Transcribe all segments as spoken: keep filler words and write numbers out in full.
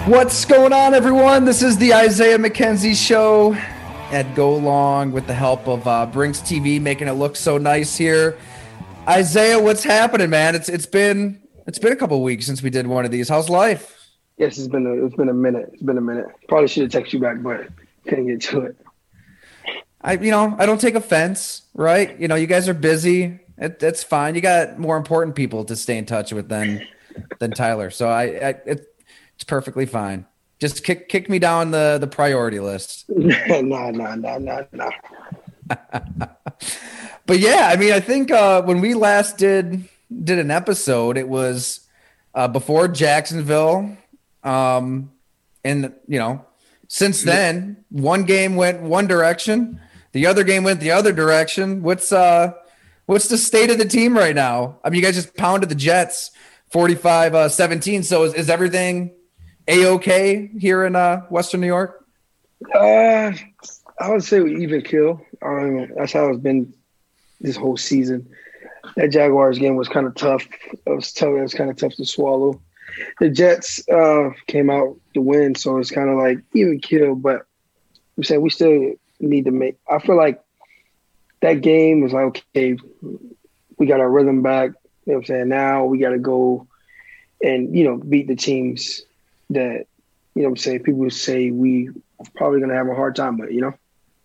What's going on, everyone? This is the Isaiah McKenzie Show at Go Long with the help of uh, Brinks T V, making it look so nice here. Isaiah, what's happening, man? It's it's been it's been a couple weeks since we did one of these. How's life? Yes, it's been a, it's been a minute. It's been a minute. Probably should have texted you back, but couldn't get to it. I you know I don't take offense, right? You know, you guys are busy. It, it's fine. You got more important people to stay in touch with than than Tyler. So I, I it, it's perfectly fine. Just kick kick me down the the priority list. no, no, no, no, no. But yeah, I mean, I think uh, when we last did did an episode, it was uh, before Jacksonville, um, and you know, since then, one game went one direction, the other game went the other direction. What's uh, what's the state of the team right now? I mean, you guys just pounded the Jets forty-five seventeen. So is, is everything A-okay here in uh, Western New York? Uh, I would say we even kill. Um, that's how it's been this whole season. That Jaguars game was kind of tough. It was tough. It was kind of tough to swallow. The Jets uh, came out to win, so it's kind of like even kill. But we said we still need to make. I feel like that game was like, okay, we got our rhythm back. You know what I'm saying? Now we got to go and, you know, beat the teams that, you know what I'm saying, people say we probably going to have a hard time with, you know?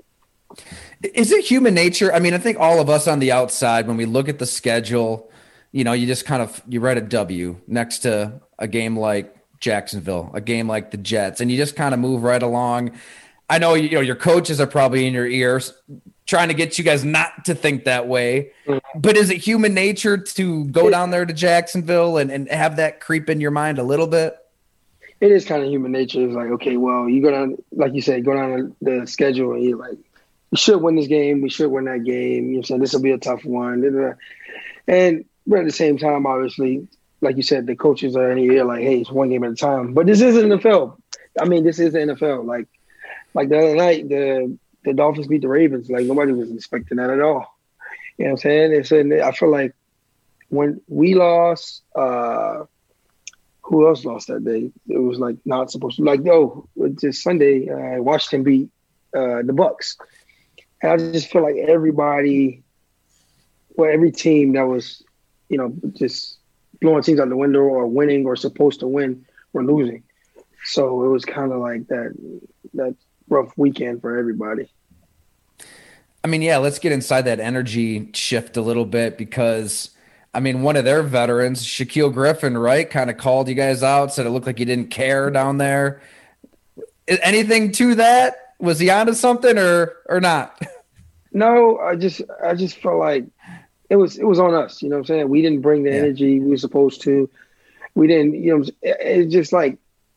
Is it human nature? I mean, I think all of us on the outside, when we look at the schedule, you know, you just kind of, you write a W next to a game like Jacksonville, a game like the Jets, and you just kind of move right along. I know, you know, your coaches are probably in your ears trying to get you guys not to think that way, but is it human nature to go down there to Jacksonville and, and have that creep in your mind a little bit? It is kind of human nature. It's like, okay, well, you go down, like you said, go down the schedule and you're like, we should win this game. We should win that game. You know what I'm saying? This will be a tough one. And but at the same time, obviously, like you said, the coaches are in your ear like, hey, it's one game at a time. But this is the N F L. I mean, this is the N F L. Like, like the other night, the the Dolphins beat the Ravens. Like, nobody was expecting that at all. You know what I'm saying? And so I feel like when we lost, uh, who else lost that day? It was like not supposed to. Like, oh, just Sunday, uh, Washington beat uh, the Bucks. And I just feel like everybody, well, every team that was, you know, just blowing teams out the window or winning or supposed to win were losing. So it was kind of like that that rough weekend for everybody. I mean, yeah, let's get inside that energy shift a little bit because, I mean, one of their veterans, Shaquille Griffin, right, kind of called you guys out, said it looked like you didn't care down there. Anything to that? Was he onto something or or not? No, I just I just felt like it was it was on us. You know what I'm saying? We didn't bring the Yeah. energy we were supposed to. We didn't, you know, it, it's just like,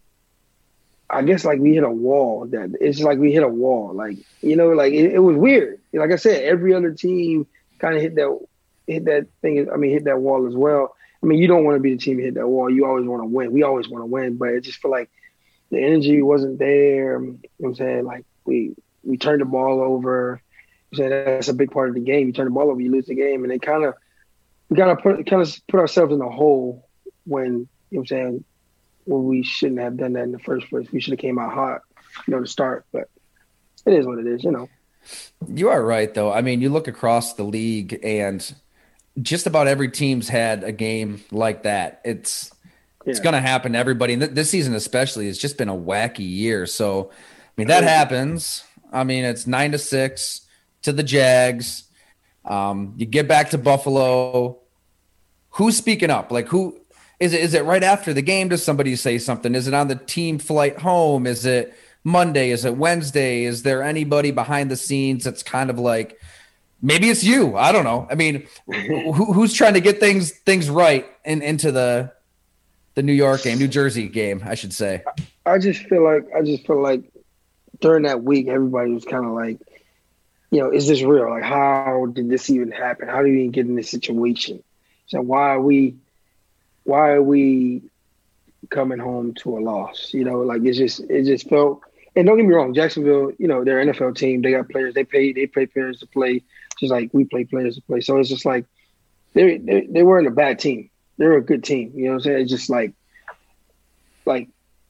I guess like we hit a wall. That it's just like we hit a wall. Like, you know, like it, it was weird. Like I said, every other team kind of hit that hit that thing. I mean, hit that wall as well. I mean, you don't want to be the team that hit that wall. You always want to win. We always want to win, but it just feel like the energy wasn't there. You know what I'm saying? Like we we turned the ball over. I'm saying that's a big part of the game. You turn the ball over, you lose the game, and it kind of we kind of put kind of put ourselves in a hole when, you know what I'm saying, when we shouldn't have done that in the first place. We should have came out hot, you know, to start. But it is what it is, you know. You are right, though. I mean, you look across the league, and just about every team's had a game like that. It's yeah. It's going to happen to everybody. And th- this season especially, it's just been a wacky year. So, I mean, that happens. I mean, it's nine to six to the Jags. Um, you get back to Buffalo. Who's speaking up? Like, who is it? Is it right after the game? Does somebody say something? Is it on the team flight home? Is it Monday? Is it Wednesday? Is there anybody behind the scenes that's kind of like, maybe it's you? I don't know. I mean, who, who's trying to get things things right in, into the the New York game, New Jersey game, I should say? I just feel like I just feel like during that week, everybody was kind of like, you know, is this real? Like, how did this even happen? How did we even get in this situation? So why are we, why are we coming home to a loss? You know, like it's just, it just felt. And don't get me wrong, Jacksonville, you know, they're an N F L team. They got players. They pay. They pay players to play, just like we play players to play. So it's just like they they, they weren't a bad team. They're a good team. You know what I'm saying? It's just like, like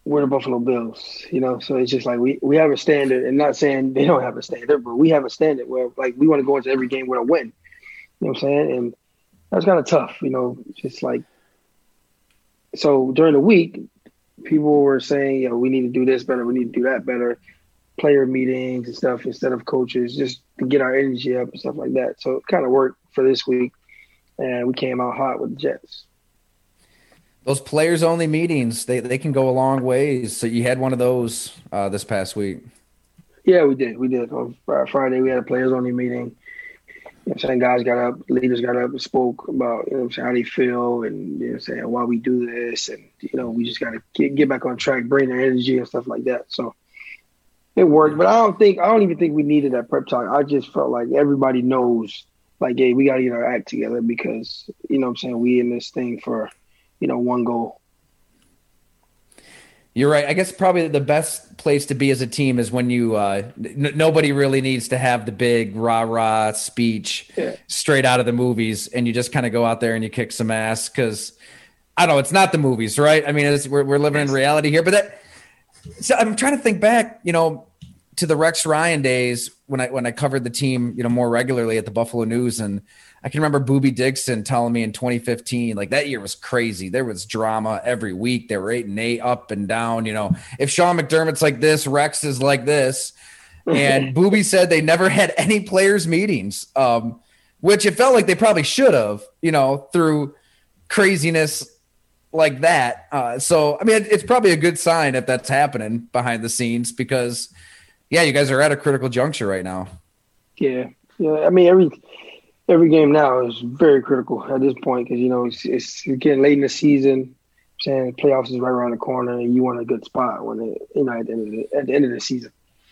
we're the Buffalo Bills, you know. So it's just like we, we have a standard, and not saying they don't have a standard, but we have a standard where like we want to go into every game with a win. You know what I'm saying? And that's kind of tough, you know. Just like so during the week, people were saying, you know, we need to do this better, we need to do that better, player meetings and stuff instead of coaches, just to get our energy up and stuff like that. So it kind of worked for this week, and we came out hot with the Jets. Those players only meetings, they, they can go a long ways. So you had one of those uh, this past week. Yeah, we did. We did. On Friday, we had a players only meeting. You know what I'm saying? Guys got up, leaders got up and spoke about, you know what I'm saying, how they feel and, you know what I'm saying, why we do this. And, you know, we just got to get, get back on track, bring their energy and stuff like that. So it worked. But I don't think, I don't even think we needed that prep talk. I just felt like everybody knows, like, hey, we got to get our act together because, you know what I'm saying, we in this thing for, you know, one goal. You're right. I guess probably the best place to be as a team is when you uh, n- nobody really needs to have the big rah rah speech yeah. straight out of the movies, and you just kind of go out there and you kick some ass because I don't know, it's not the movies, right? I mean, it's, we're we're living in reality here. But that, so I'm trying to think back, you know, to the Rex Ryan days when I when I covered the team, you know, more regularly at the Buffalo News, and I can remember Boobie Dixon telling me in twenty fifteen, like that year was crazy. There was drama every week. They were eight and eight, up and down. You know, if Sean McDermott's like this, Rex is like this. And Boobie said they never had any players meetings, um, which it felt like they probably should have, you know, through craziness like that. Uh, so, I mean, it, it's probably a good sign if that's happening behind the scenes because, yeah, you guys are at a critical juncture right now. Yeah. Yeah. I mean, every – Every game now is very critical at this point because, you know, it's, it's getting late in the season. Saying playoffs is right around the corner, and you want a good spot when it, you know, at the end of the, at the end of the season.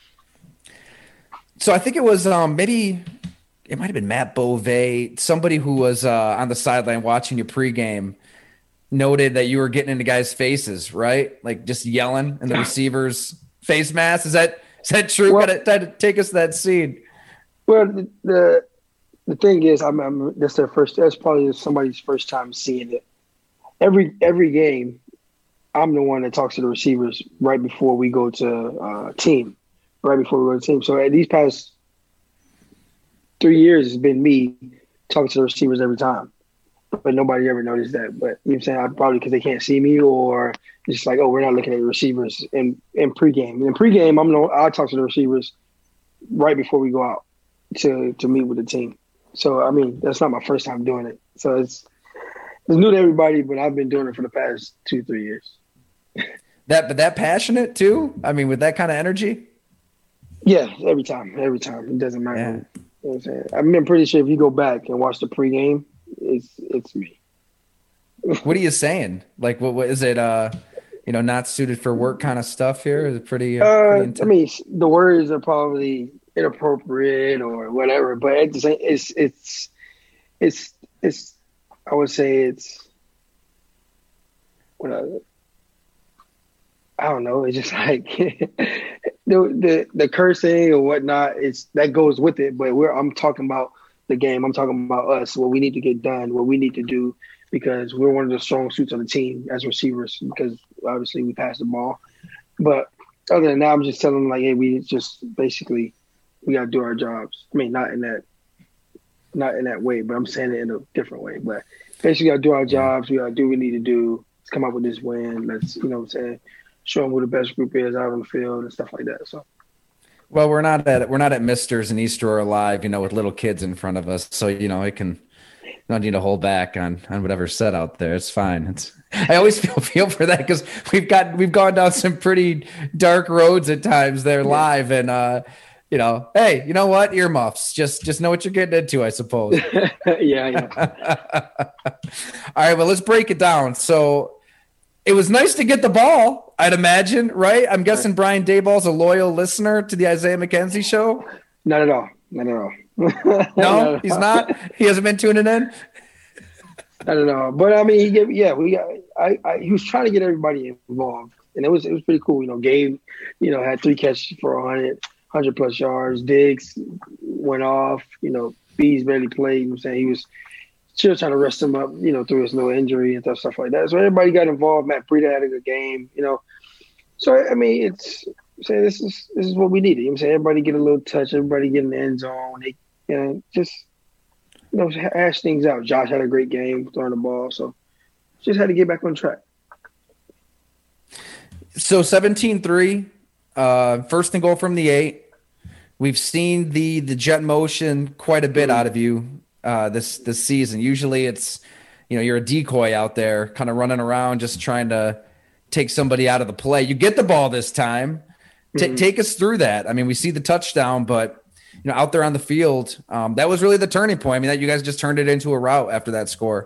So I think it was um, maybe it might have been Matt Bove, somebody who was uh, on the sideline watching your pregame, noted that you were getting into guys' faces, right? Like just yelling in the receivers' face mask. Is that is that true? Well, Got to take us to that scene. Well, the. the The thing is, I'm, I'm that's their first. That's probably somebody's first time seeing it. Every every game, I'm the one that talks to the receivers right before we go to uh, team, right before we go to team. So at these past three years, it's been me talking to the receivers every time, but nobody ever noticed that. But you know what I'm saying, I probably because they can't see me, or it's just like, oh, we're not looking at the receivers in in pregame. In pregame, I'm no, I talk to the receivers right before we go out to to meet with the team. So, I mean, that's not my first time doing it. So it's it's new to everybody, but I've been doing it for the past two, three years. That, but that passionate too? I mean, with that kind of energy? Yeah, every time, every time. It doesn't matter. Yeah. You know what I'm saying? I mean, I'm pretty sure if you go back and watch the pregame, it's it's me. What are you saying? Like, what, what is it? Uh, you know, not suited for work kind of stuff here? Is it pretty? Uh, pretty uh, I mean, the words are probably inappropriate or whatever, but at the same, it's it's it's it's I would say it's what I, I don't know. It's just like the the the cursing or whatnot. It's that goes with it, but we're I'm talking about the game. I'm talking about us. What we need to get done. What we need to do because we're one of the strong suits on the team as receivers because obviously we pass the ball. But other than that, I'm just telling them like, hey, we just basically. We gotta do our jobs. I mean, not in that, not in that way, but I'm saying it in a different way. But basically, we gotta do our jobs. We gotta do what we need to do. Let's come up with this win. Let's, you know, what I'm saying, show them who the best group is out on the field and stuff like that. So, well, we're not at we're not at Mister's and Easter or Alive, you know, with little kids in front of us. So you know, it can you don't need to hold back on on whatever's said out there. It's fine. It's I always feel feel for that because we've got we've gone down some pretty dark roads at times there live and. uh You know, hey, you know what? Earmuffs. Just just know what you're getting into, I suppose. yeah, yeah. All right, well, let's break it down. So it was nice to get the ball, I'd imagine, right? I'm guessing Brian Daboll's a loyal listener to the Isaiah McKenzie show. Not at all. Not at all. No, he's not. He hasn't been tuning in. I don't know, but I mean, he gave. Yeah, we got. I, I. He was trying to get everybody involved, and it was it was pretty cool. You know, Gabe, you know, had three catches for a hundred. one hundred plus yards. Diggs went off. You know, Bees barely played. You know what I'm saying? He was still trying to rest him up, you know, through his little injury and stuff like that. So everybody got involved. Matt Breida had a good game. You know, So I mean, it's say this is this is what we needed. You know what I'm saying? Everybody get a little touch, everybody get in the end zone. They you know, just you know, hash things out. Josh had a great game throwing the ball, so just had to get back on track. So seventeen three, uh, first and goal from the eight. We've seen the the jet motion quite a bit mm-hmm. out of you uh, this this season. Usually it's, you know, you're a decoy out there kind of running around just trying to take somebody out of the play. You get the ball this time. T- mm-hmm. Take us through that. I mean, we see the touchdown, but, you know, out there on the field, um, that was really the turning point. I mean, that you guys just turned it into a rout after that score.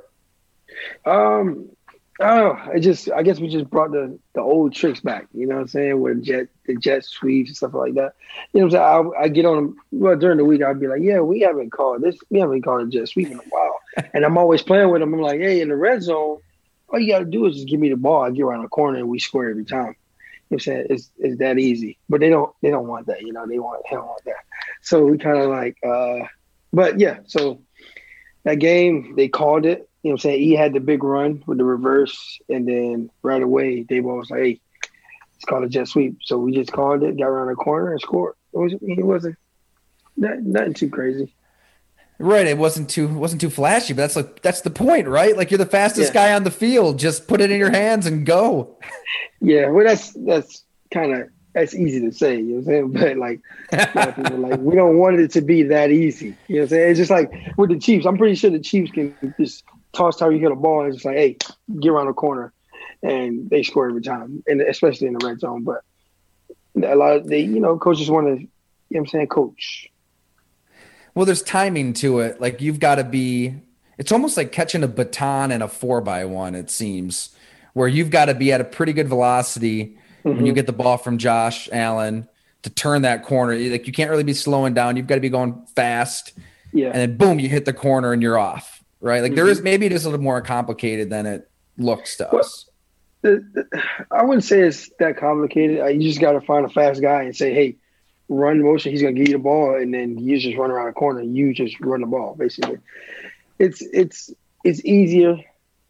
Um, I don't know. I just, I guess we just brought the, the old tricks back. You know what I'm saying? With jet, the jet sweeps and stuff like that. You know what I'm saying? I, I get on them. Well, during the week, I'd be like, yeah, we haven't called this. We haven't called a jet sweep in a while. And I'm always playing with them. I'm like, hey, in the red zone, all you got to do is just give me the ball. I get around the corner and we score every time. You know what I'm saying? It's, it's that easy. But they don't, they don't want that. You know, they want, they don't want that. So we kind of like, uh, but yeah, so that game, they called it. You know what I'm saying? He had the big run with the reverse, and then right away, Daboll was like, hey, it's called a jet sweep. So we just called it, got around the corner, and scored. It, was, it wasn't not, nothing too crazy. Right. It wasn't too it wasn't too flashy, but that's like that's the point, right? Like you're the fastest yeah. guy on the field. Just put it in your hands and go. Yeah, well, that's that's kind of that's easy to say, you know what I'm saying? But like, a lot of people like we don't want it to be that easy. You know what I'm saying? It's just like with the Chiefs. I'm pretty sure the Chiefs can just toss Tyreek Hill the ball and just like, hey, get around the corner, and they score every time, and especially in the red zone. But a lot of they, you know, coaches want to, you know what I'm saying, coach. Well, there's timing to it. Like you've got to be. It's almost like catching a baton in a four by one. It seems where you've got to be at a pretty good velocity mm-hmm. when you get the ball from Josh Allen to turn that corner. Like you can't really be slowing down. You've got to be going fast. Yeah, and then boom, you hit the corner and you're off. Right? Like mm-hmm. there is maybe it is a little more complicated than it looks to well, us. The, the, I wouldn't say it's that complicated. You just got to find a fast guy and say, hey, run motion. He's going to give you the ball, and then you just run around the corner. And you just run the ball, basically. It's it's it's easier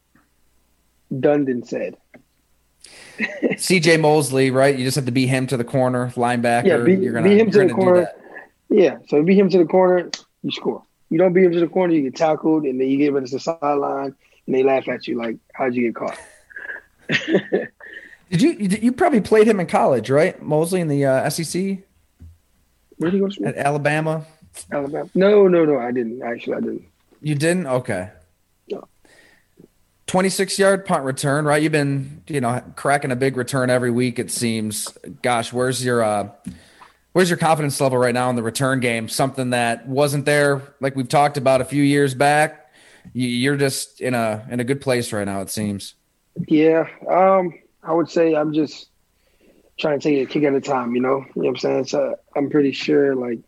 done than said. C J Mosley, right? You just have to beat him to the corner, linebacker. Yeah, beat, you're gonna, beat him you're to the corner. Yeah, so beat him to the corner, you score. You don't beat him to the corner, you get tackled, and then you get rid of the sideline, and they laugh at you like, how'd you get caught? Did you you probably played him in college, right? Mosley in the uh, S E C? Where did he go to school? At Alabama? Alabama. No, no, no, I didn't. Actually, I didn't. You didn't? Okay. No. twenty-six yard punt return, right? You've been, you know, cracking a big return every week, it seems. Gosh, where's your uh, where's your confidence level right now in the return game? Something that wasn't there, like we've talked about a few years back. You're just in a in a good place right now, it seems. Yeah, um, I would say I'm just trying to take it a kick at a time, you know? You know what I'm saying? So I'm pretty sure, like,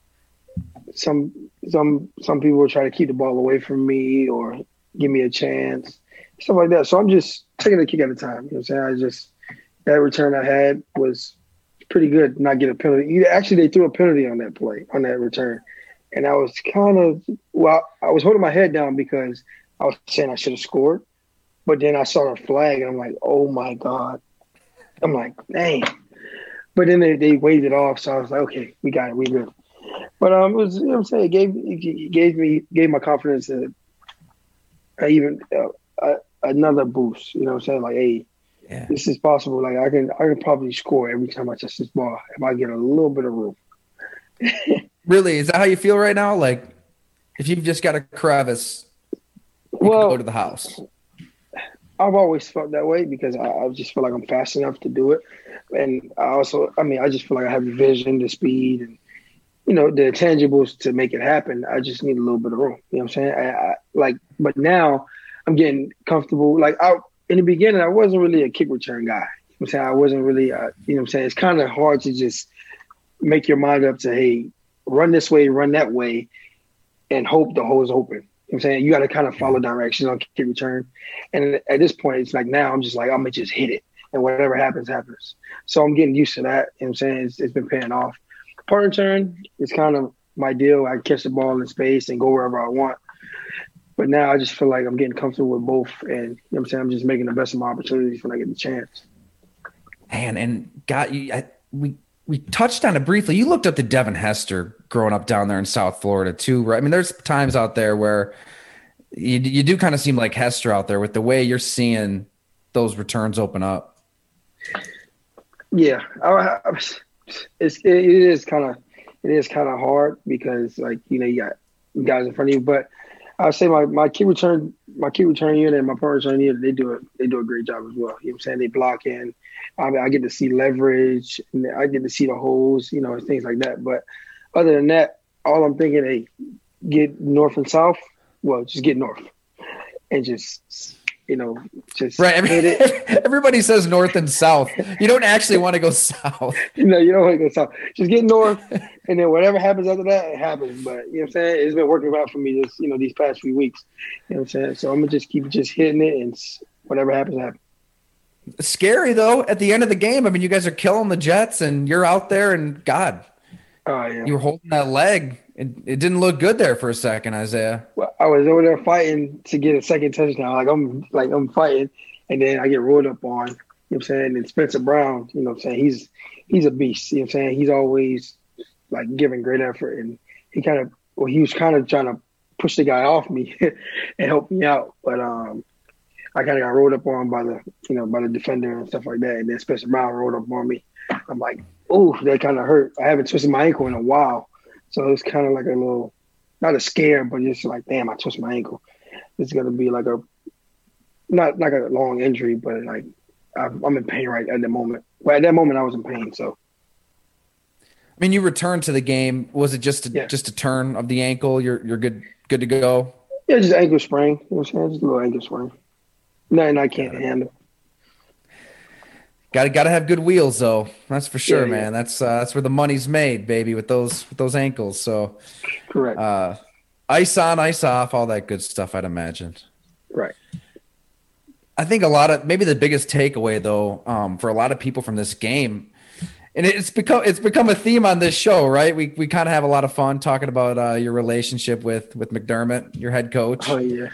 some some some people will try to keep the ball away from me or give me a chance, stuff like that. So I'm just taking a kick at a time. You know what I'm saying? I just – that return I had was pretty good, not get a penalty. Actually, they threw a penalty on that play, on that return. And I was kind of – well, I was holding my head down because I was saying I should have scored. But then I saw the flag, and I'm like, oh, my God. I'm like, dang. But then they, they waved it off, so I was like, okay, we got it. We good. But um, it was, you know what I'm saying? It gave, it gave me gave my confidence a, a even uh, a, another boost. You know what I'm saying? Like, hey, yeah. This is possible. Like, I can I can probably score every time I touch this ball if I get a little bit of room. Really? Is that how you feel right now? Like, if you've just got a crevice, you well, can go to the house. I've always felt that way because I, I just feel like I'm fast enough to do it. And I also, I mean, I just feel like I have the vision, the speed, and, you know, the intangibles to make it happen. I just need a little bit of room. You know what I'm saying? I, I, like, but now I'm getting comfortable. Like, I, in the beginning, I wasn't really a kick return guy. You know what I'm saying? I wasn't really, uh, you know what I'm saying? It's kind of hard to just make your mind up to, hey, run this way, run that way, and hope the hole is open. You know what I'm saying? You got to kind of follow directions on kick return. And at this point, it's like now I'm just like, I'm going to just hit it. And whatever happens, happens. So I'm getting used to that. You know what I'm saying? It's, it's been paying off. Punt return is kind of my deal. I catch the ball in space and go wherever I want. But now I just feel like I'm getting comfortable with both. And you know what I'm saying? I'm just making the best of my opportunities when I get the chance. Man, and got you. I, we we touched on it briefly. You looked up to Devin Hester growing up down there in South Florida too, right? I mean, there's times out there where you you do kind of seem like Hester out there with the way you're seeing those returns open up. Yeah, I, I, it's it is kind of it is kind of hard because like you know you got guys in front of you, but I say my, my key return my key return unit and my punt return unit they do it they do a great job as well. You know what I'm saying? They block in. I mean, I get to see leverage and I get to see the holes, you know, things like that. But other than that, all I'm thinking, hey, get north and south. Well, just get north and just you know just right. Every, hit it. Everybody says north and south. You don't actually want to go south. No, you don't want to go south. Just get north, and then whatever happens after that, it happens. But you know what I'm saying? It's been working out for me this, you know, these past few weeks. You know what I'm saying? So I'm gonna just keep just hitting it, and whatever happens, happens. Scary though. At the end of the game, I mean, you guys are killing the Jets, and you're out there, and God, oh yeah, you were holding that leg. It, it didn't look good there for a second, Isaiah. Well, I was over there fighting to get a second touchdown. Like I'm, like I'm fighting, and then I get rolled up on. You know what I'm saying? And Spencer Brown, you know what I'm saying? He's he's a beast. You know what I'm saying? He's always like giving great effort, and he kind of well, he was kind of trying to push the guy off me and help me out, but um. I kind of got rolled up on by the, you know, by the defender and stuff like that. And then Spencer Brown rolled up on me. I'm like, oh, that kind of hurt. I haven't twisted my ankle in a while. So it was kind of like a little, not a scare, but just like, damn, I twisted my ankle. It's going to be like a, not like a long injury, but like I'm, I'm in pain right at the moment. Well, at that moment, I was in pain. So. I mean, you returned to the game. Was it just a, yeah. just a turn of the ankle? You're you're good good to go? Yeah, just ankle sprain. You know what I'm saying? Just a little ankle sprain. Nothing I can't handle. Got to got to have good wheels though. That's for sure, yeah, man. Yeah. That's uh, that's where the money's made, baby, with those with those ankles. So correct. Uh, ice on, ice off, all that good stuff. I'd imagine. Right. I think a lot of maybe the biggest takeaway though, um, for a lot of people from this game, and it's become it's become a theme on this show, right? We we kind of have a lot of fun talking about uh, your relationship with with McDermott, your head coach. Oh yeah.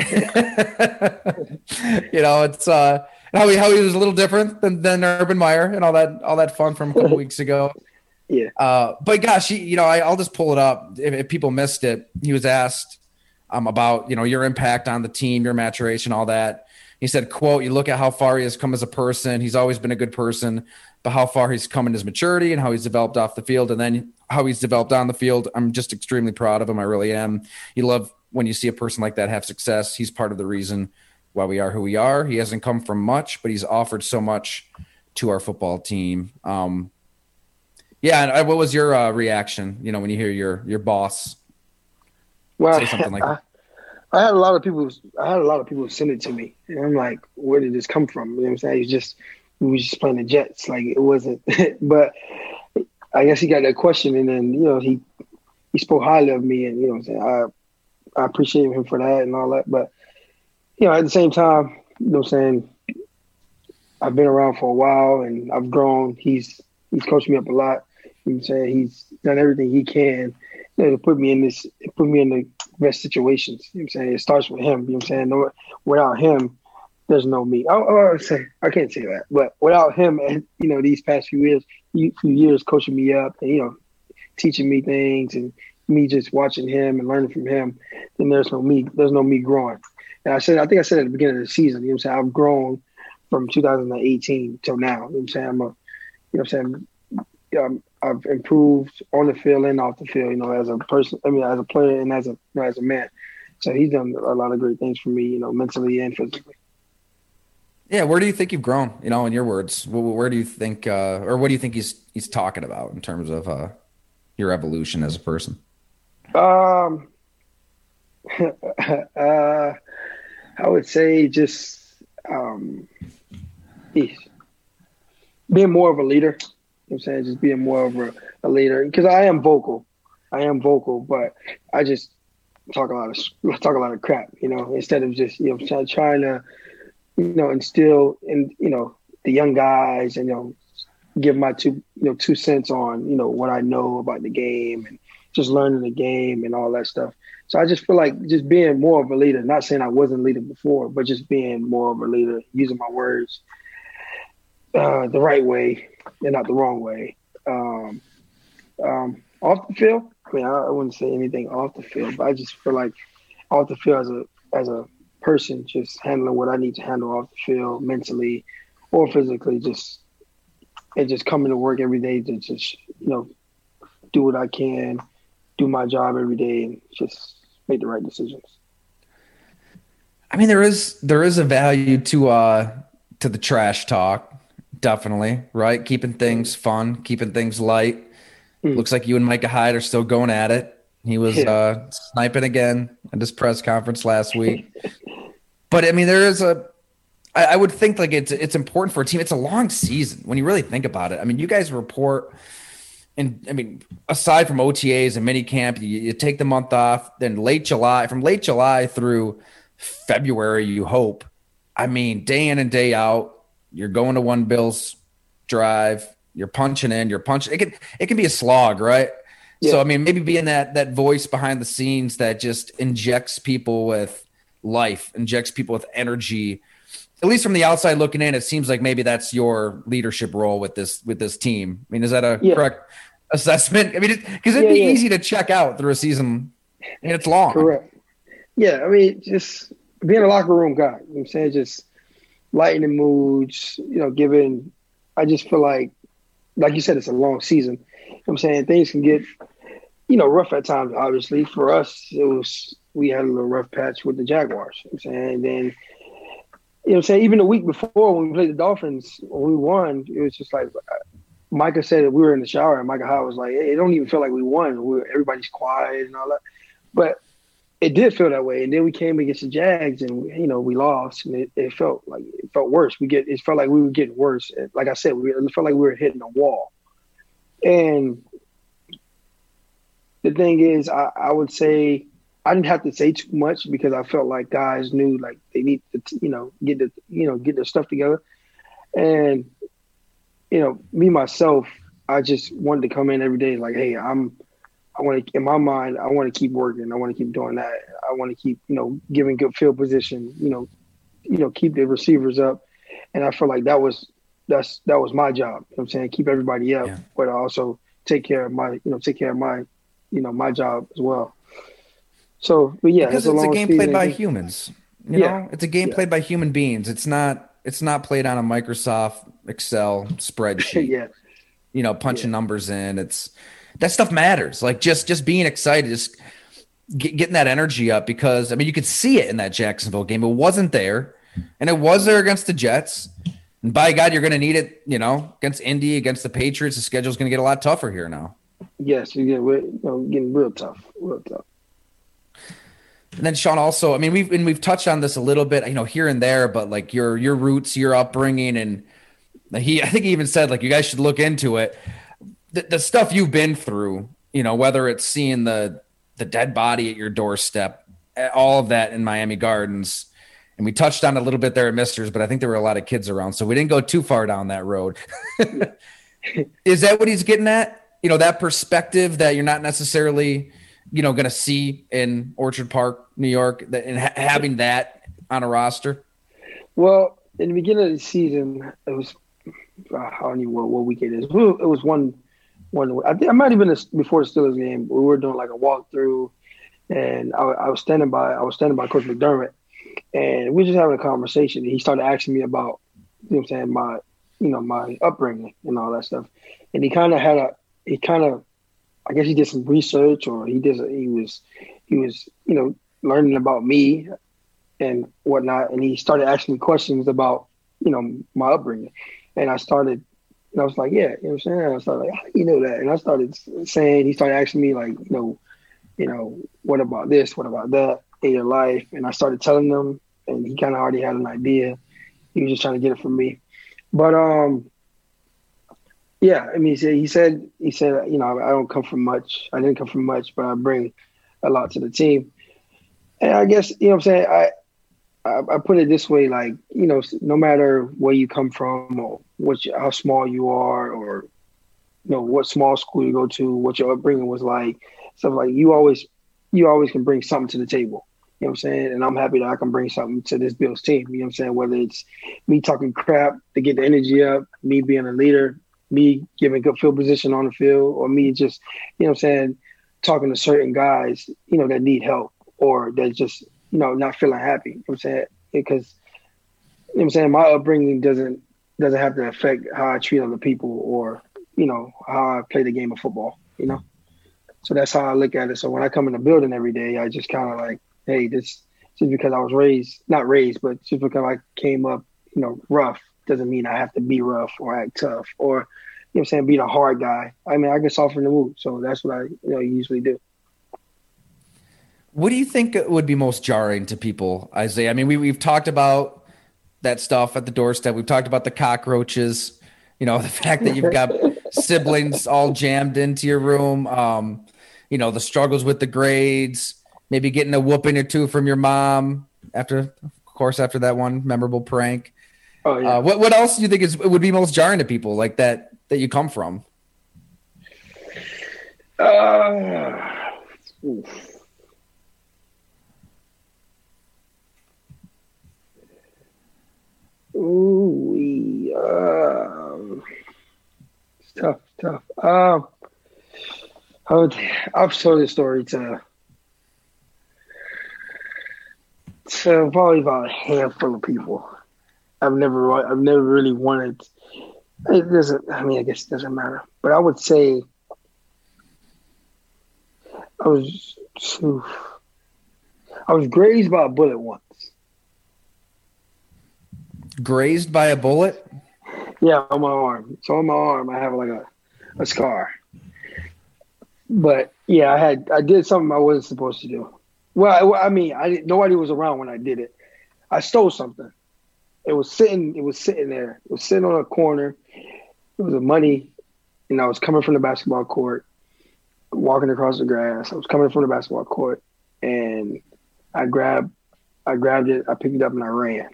You know, it's uh, how he how he was a little different than, than Urban Meyer and all that all that fun from a couple weeks ago. Yeah. Uh, but gosh, he, you know, I, I'll just pull it up. If, if people missed it, he was asked um, about you know your impact on the team, your maturation, all that. He said, quote, you look at how far he has come as a person. He's always been a good person, but how far he's come in his maturity and how he's developed off the field and then how he's developed on the field. I'm just extremely proud of him. I really am. You love when you see a person like that have success. He's part of the reason why we are who we are. He hasn't come from much, but he's offered so much to our football team. Um, yeah. And what was your uh, reaction, you know, when you hear your, your boss well, say something like that? I had a lot of people. I had a lot of people send it to me, and I'm like, "Where did this come from?" You know what I'm saying? He's just, we was just playing the Jets, like it wasn't. But I guess he got that question, and then you know he he spoke highly of me, and you know what I'm saying I I appreciate him for that and all that. But you know, at the same time, you know what I'm saying I've been around for a while, and I've grown. He's he's coached me up a lot. You know what I'm saying he's done everything he can. You know, to put me in this, put me in the best situations. You know what I'm saying? It starts with him. You know what I'm saying? No, without him, there's no me. I, I, say, I can't say that, but without him, and you know, these past few years, few years coaching me up, and you know, teaching me things, and me just watching him and learning from him, then there's no me. There's no me growing. And I said, I think I said at the beginning of the season. You know what I'm saying? I've grown from two thousand eighteen till now. You know what I'm saying? I'm a, you know what I'm saying? Um, I've improved on the field and off the field, you know, as a person, I mean, as a player and as a, you know, as a man. So he's done a lot of great things for me, you know, mentally and physically. Yeah. Where do you think you've grown, you know, in your words? Where do you think, uh, or what do you think he's, he's talking about in terms of uh, your evolution as a person? Um, uh, I would say just um, being more of a leader. You know what I'm saying? Just being more of a, a leader. Because I am vocal. I am vocal, but I just talk a lot of talk a lot of crap, you know, instead of just, you know, trying to, you know, instill in, you know, the young guys and, you know, give my two, you know, two cents on, you know, what I know about the game and just learning the game and all that stuff. So I just feel like just being more of a leader, not saying I wasn't a leader before, but just being more of a leader, using my words. uh, the right way and not the wrong way. Um, um, off the field, I mean, I, I wouldn't say anything off the field, but I just feel like off the field as a as a person, just handling what I need to handle off the field, mentally or physically, just and just coming to work every day to just you know do what I can, do my job every day, and just make the right decisions. I mean, there is there is a value to uh to the trash talk, definitely, right? Keeping things fun, keeping things light. Mm. Looks like you and Micah Hyde are still going at it. He was yeah. uh, sniping again at this press conference last week. But I mean, there is a. I, I would think like it's it's important for a team. It's a long season when you really think about it. I mean, you guys report, and I mean, aside from O T As and mini camp, you, you take the month off. Then late July, from late July through February, you hope. I mean, day in and day out, you're going to one Bills drive. You're punching in. You're punching. It can it can be a slog, right? Yeah. So I mean, maybe being that that voice behind the scenes that just injects people with life, injects people with energy. At least from the outside looking in, it seems like maybe that's your leadership role with this with this team. I mean, is that a yeah. correct assessment? I mean, because it, it'd yeah, be yeah. easy to check out through a season, and it's long. Correct. Yeah, I mean, just being a locker room guy. You know what I'm saying, just lightening moods. You know, giving. I just feel like, like you said, it's a long season. You know what I'm saying things can get, you know, rough at times. Obviously, for us, it was we had a little rough patch with the Jaguars. You know what I'm saying, and then, you know, what I'm saying even the week before when we played the Dolphins, when we won, it was just like Micah said that we were in the shower, and Micah Hyde was like, "Hey, it don't even feel like we won. We were, everybody's quiet and all that," but it did feel that way. And then we came against the Jags, and you know we lost, and it, it felt like it felt worse. We get it felt like we were getting worse. Like I said, we it felt like we were hitting a wall. And the thing is, I, I would say I didn't have to say too much because I felt like guys knew like they need to, you know, get the, you know, get their stuff together. And, you know, me, myself, I just wanted to come in every day like, hey, I'm, I want to, in my mind, I want to keep working. I want to keep doing that. I want to keep, you know, giving good field position, you know, you know, keep the receivers up. And I feel like that was, that's, that was my job. You know what I'm saying? Keep everybody up, yeah. but also take care of my, you know, take care of my, you know, my job as well. So, but yeah, because it's, it's a, a game played by humans. You yeah. know, it's a game yeah. played by human beings. It's not. It's not played on a Microsoft Excel spreadsheet. yeah. You know, punching yeah. numbers in. It's that stuff matters. Like just just being excited, just get, getting that energy up. Because I mean, you could see it in that Jacksonville game. It wasn't there, and it was there against the Jets. And by God, you're going to need it. You know, against Indy, against the Patriots, the schedule's going to get a lot tougher here now. Yes, you get you know, getting real tough, real tough. And then Sean, also, I mean, we've and we've touched on this a little bit, you know, here and there, but like your your roots, your upbringing, and he, I think he even said like you guys should look into it. The, the stuff you've been through, you know, whether it's seeing the the dead body at your doorstep, all of that in Miami Gardens, and we touched on it a little bit there at Mister's, but I think there were a lot of kids around, so we didn't go too far down that road. Is that what he's getting at? You know, that perspective that you're not necessarily, you know, going to see in Orchard Park, New York, and ha- having that on a roster? Well, in the beginning of the season, it was uh, I don't know what, what week it is. It was one, one. I think I might have been before the Steelers game. We were doing like a walkthrough, and I, I was standing by. I was standing by Coach McDermott, and we were just having a conversation. And he started asking me about, you know, what I'm saying my, you know, my upbringing and all that stuff. And he kind of had a, he kind of. I guess he did some research, or he did. He was, he was, you know, learning about me and whatnot. And he started asking me questions about, you know, my upbringing. And I started, and I was like, yeah, you know what I'm saying. I started like, how do you know that? And I started saying, he started asking me like, you know, you know, what about this? What about that in your life? And I started telling him, and he kind of already had an idea. He was just trying to get it from me, but um. Yeah, I mean, he said, he said, he said, you know, I don't come from much. I didn't come from much, but I bring a lot to the team. And I guess, you know what I'm saying, I, I, I put it this way, like, you know, no matter where you come from or what, you, how small you are, or, you know, what small school you go to, what your upbringing was like, stuff like you always, you always can bring something to the table. You know what I'm saying? And I'm happy that I can bring something to this Bills team. You know what I'm saying? Whether it's me talking crap to get the energy up, me being a leader, me giving good field position on the field, or me just, you know what I'm saying, talking to certain guys, you know, that need help or that just, you know, not feeling happy. You know what I'm saying? Because, you know what I'm saying, my upbringing doesn't doesn't have to affect how I treat other people or, you know, how I play the game of football, you know? So that's how I look at it. So when I come in the building every day, I just kind of like, hey, this just because I was raised, not raised, but just because I came up, you know, rough doesn't mean I have to be rough or act tough or, you know what I'm saying, be the hard guy. I mean, I can soften the mood. So that's what I, you know, usually do. What do you think would be most jarring to people, Isaiah? I mean, we, we've talked about that stuff at the doorstep. We've talked about the cockroaches, you know, the fact that you've got siblings all jammed into your room, um, you know, the struggles with the grades, maybe getting a whooping or two from your mom after, of course, after that one memorable prank. Oh, yeah. Uh, what what else do you think is would be most jarring to people like that that you come from? Uh, ooh, we, uh, it's tough, tough. Um, I would, I've told this story to, to probably about a handful of people. I've never, I've never really wanted. It doesn't. I mean, I guess it doesn't matter. But I would say, I was, I was grazed by a bullet once. Grazed by a bullet? Yeah, on my arm. So on my arm, I have like a, a scar. But yeah, I had, I did something I wasn't supposed to do. Well, I, I mean, I didn't, nobody was around when I did it. I stole something. It was sitting. It was sitting there. It was sitting on a corner. It was a money, and I was coming from the basketball court, walking across the grass. I was coming from the basketball court, and I grabbed, I grabbed it. I picked it up and I ran.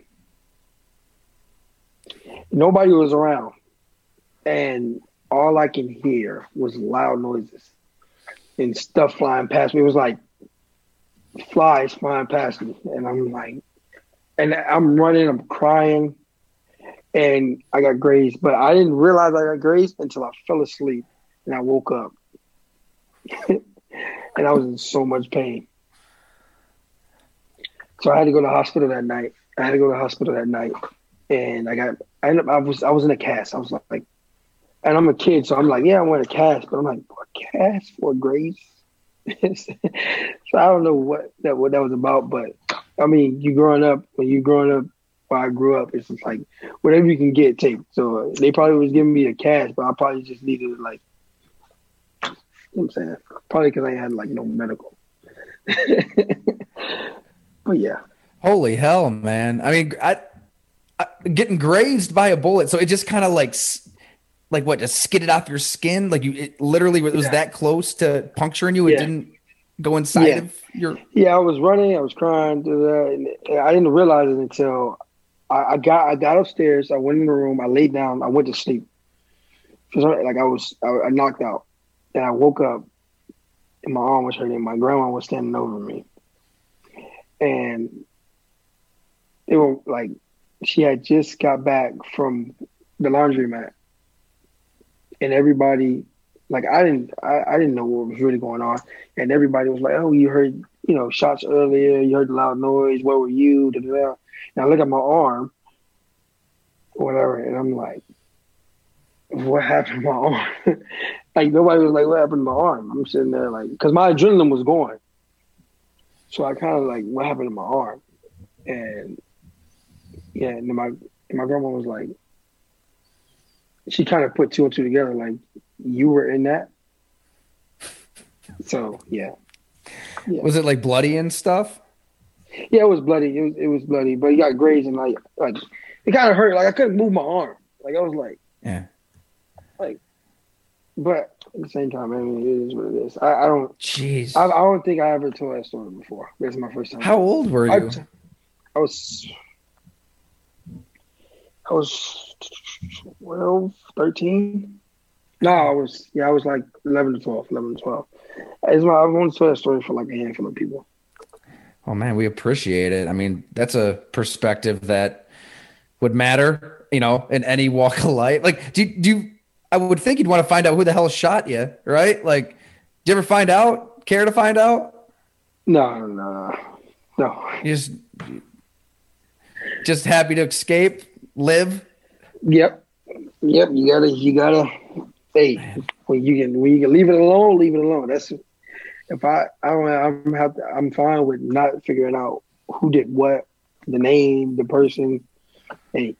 Nobody was around, and all I can hear was loud noises and stuff flying past me. It was like flies flying past me, and I'm like. And I'm running, I'm crying, and I got grazed. But I didn't realize I got grazed until I fell asleep and I woke up. And I was in so much pain. So I had to go to the hospital that night. I had to go to the hospital that night. And I got, I ended up, I was, I was in a cast. I was like, and I'm a kid, so I'm like, yeah, I want a cast. But I'm like, a cast for a graze? So I don't know what that, what that was about, but I mean, you growing up, when you growing up, where I grew up, it's just like whatever you can get, take. So uh, they probably was giving me the cash, but I probably just needed it, like, you know what I'm saying? Probably because I had like no medical. But yeah. Holy hell, man! I mean, I, I getting grazed by a bullet, so it just kind of like, like what, just skidded off your skin, like you, it literally was Yeah. that close to puncturing you. It Yeah. didn't go inside Yeah. of your. Yeah, I was running, I was crying, and I didn't realize it until I, I got I got upstairs. I went in the room, I laid down, I went to sleep. Like I was, I, I knocked out, and I woke up, and my arm was hurting. My grandma was standing over me, and they were like, she had just got back from the laundromat, and everybody. Like I didn't, I, I didn't know what was really going on, and everybody was like, "Oh, you heard, you know, shots earlier. You heard the loud noise. Where were you?" Da, da, da. And I look at my arm, whatever, and I'm like, "What happened to my arm?" Like nobody was like, "What happened to my arm?" I'm sitting there like, because my adrenaline was going, so I kind of like, "What happened to my arm?" And yeah, and then my and my grandma was like, she kind of put two and two together, like. You were in that, so yeah. yeah. Was it like bloody and stuff? Yeah, it was bloody. It was it was bloody, but he got grazed and like like it kind of hurt. Like I couldn't move my arm. Like I was like, yeah, like. But at the same time, I mean, it is what it is. I, I don't. Jeez, I, I don't think I ever told that story before. This is my first time. How old were you? I, I was. I was twelve, thirteen. No, I was, yeah, I was like eleven to twelve, eleven to twelve. It's my, I've only told that story for like a handful of people. Oh man, we appreciate it. I mean, that's a perspective that would matter, you know, in any walk of life. Like, do you, do you, I would think you'd want to find out who the hell shot you, right? Like, do you ever find out? Care to find out? No, no, no. You just, just happy to escape, live. Yep, yep. You gotta, you gotta. Hey, man. when you can, when you can leave it alone, leave it alone. That's if I, I don't, I'm have, to, I'm fine with not figuring out who did what, the name, the person. Hey,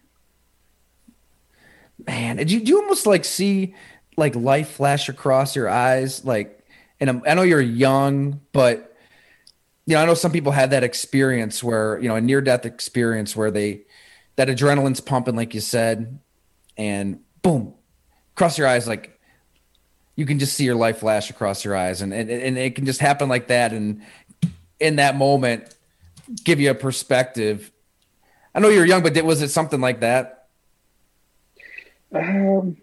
man, did you do you almost like see like life flash across your eyes? Like, and I know you're young, but you know, I know some people had that experience where, you know, a near death experience where they, that adrenaline's pumping, like you said, and boom, across your eyes, like you can just see your life flash across your eyes, and and, and it can just happen like that. And in that moment, give you a perspective. I know you're young, but was it something like that? Um,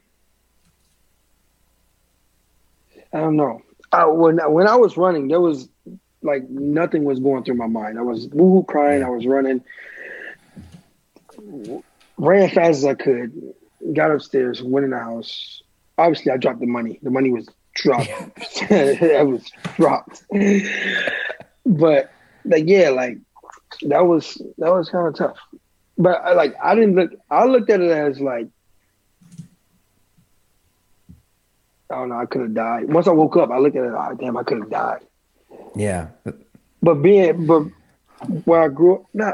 I don't know. I, when when I was running, there was like nothing was going through my mind. I was woo crying. Yeah. I was running, ran as fast as I could, got upstairs, went in the house. Obviously, I dropped the money. The money was dropped. It was dropped. But like, yeah, like that was that was kind of tough. But I, like, I didn't look. I looked at it as like, I don't know. I could have died. Once I woke up, I looked at it. Oh, damn, I could have died. Yeah. But being, but where I grew up, nah,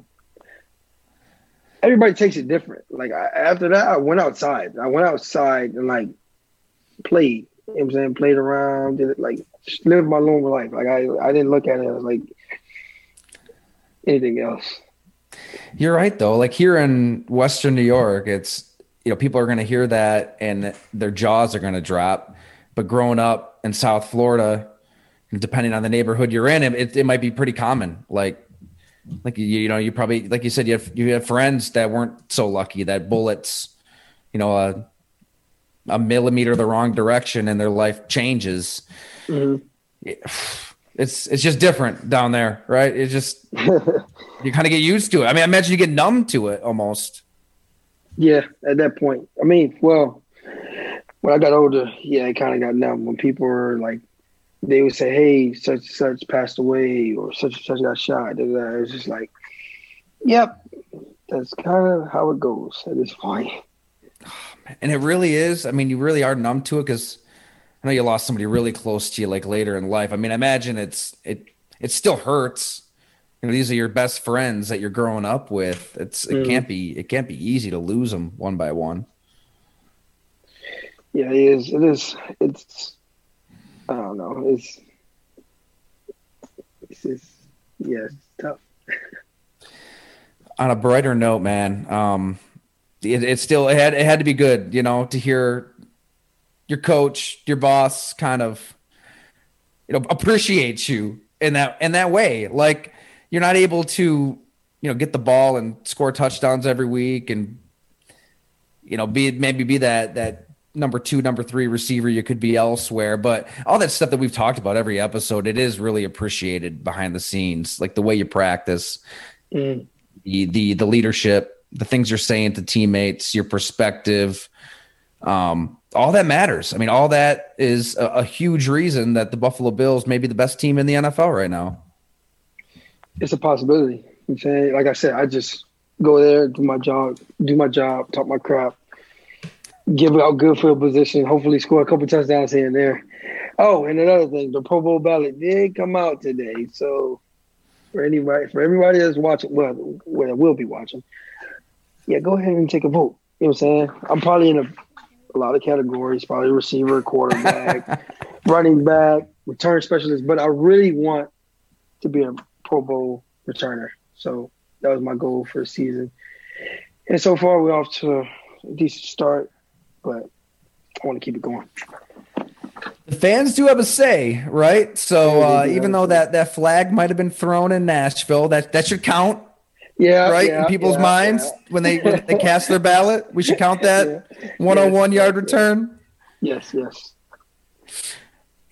everybody takes it different. Like I, after that, I went outside. I went outside and like played. You know what I'm saying? Played around, did it, like lived my normal life. Like I, I didn't look at it as like anything else. You're right though. Like here in Western New York, it's, you know, people are going to hear that and their jaws are going to drop. But growing up in South Florida, depending on the neighborhood you're in, it, it might be pretty common. Like, like you, you know, you probably, like you said, you have you have friends that weren't so lucky that bullets, you know, a, a millimeter the wrong direction and their life changes. Mm-hmm. It's it's just different down there, right? It's just you kind of get used to it. I mean, I imagine you get numb to it almost. Yeah, at that point. I mean, well, when I got older, yeah, I kind of got numb. When people were like, they would say, "Hey, such and such passed away," or "Such and such got shot." It was just like, "Yep, that's kind of how it goes at this point." And it really is. I mean, you really are numb to it because I know you lost somebody really close to you, like later in life. I mean, I imagine it's it it still hurts. You know, these are your best friends that you're growing up with. It's it mm. can't be it can't be easy to lose them one by one. Yeah, it is. It is. It's. I don't know. It's. It's just, yeah, it's tough. On a brighter note, man, um, it, it still it had it had to be good, you know, to hear your coach, your boss, kind of, you know, appreciate you in that in that way. Like you're not able to, you know, get the ball and score touchdowns every week, and you know, be maybe be that that. number two, number three receiver you could be elsewhere. But all that stuff that we've talked about every episode, it is really appreciated behind the scenes, like the way you practice, mm. the, the the leadership, the things you're saying to teammates, your perspective, um, all that matters. I mean, all that is a, a huge reason that the Buffalo Bills may be the best team in the N F L right now. It's a possibility. I'm saying, like I said, I just go there, do my job, do my job, talk my crap, give out good field position, hopefully score a couple touchdowns here and there. Oh, and another thing, the Pro Bowl ballot did come out today. So for anybody, for everybody that's watching, well, well, will be watching, yeah, go ahead and take a vote. You know what I'm saying? I'm probably in a, a lot of categories, probably receiver, quarterback, running back, return specialist, but I really want to be a Pro Bowl returner. So that was my goal for the season. And so far, we're off to a decent start. But I want to keep it going. The fans do have a say, right? So uh, even though that, that flag might have been thrown in Nashville, that, that should count, yeah, right? Yeah, in people's yeah, minds yeah. when they when they cast their ballot, we should count that yeah. one-on-one yes, yard yes, return. Yes, yes. It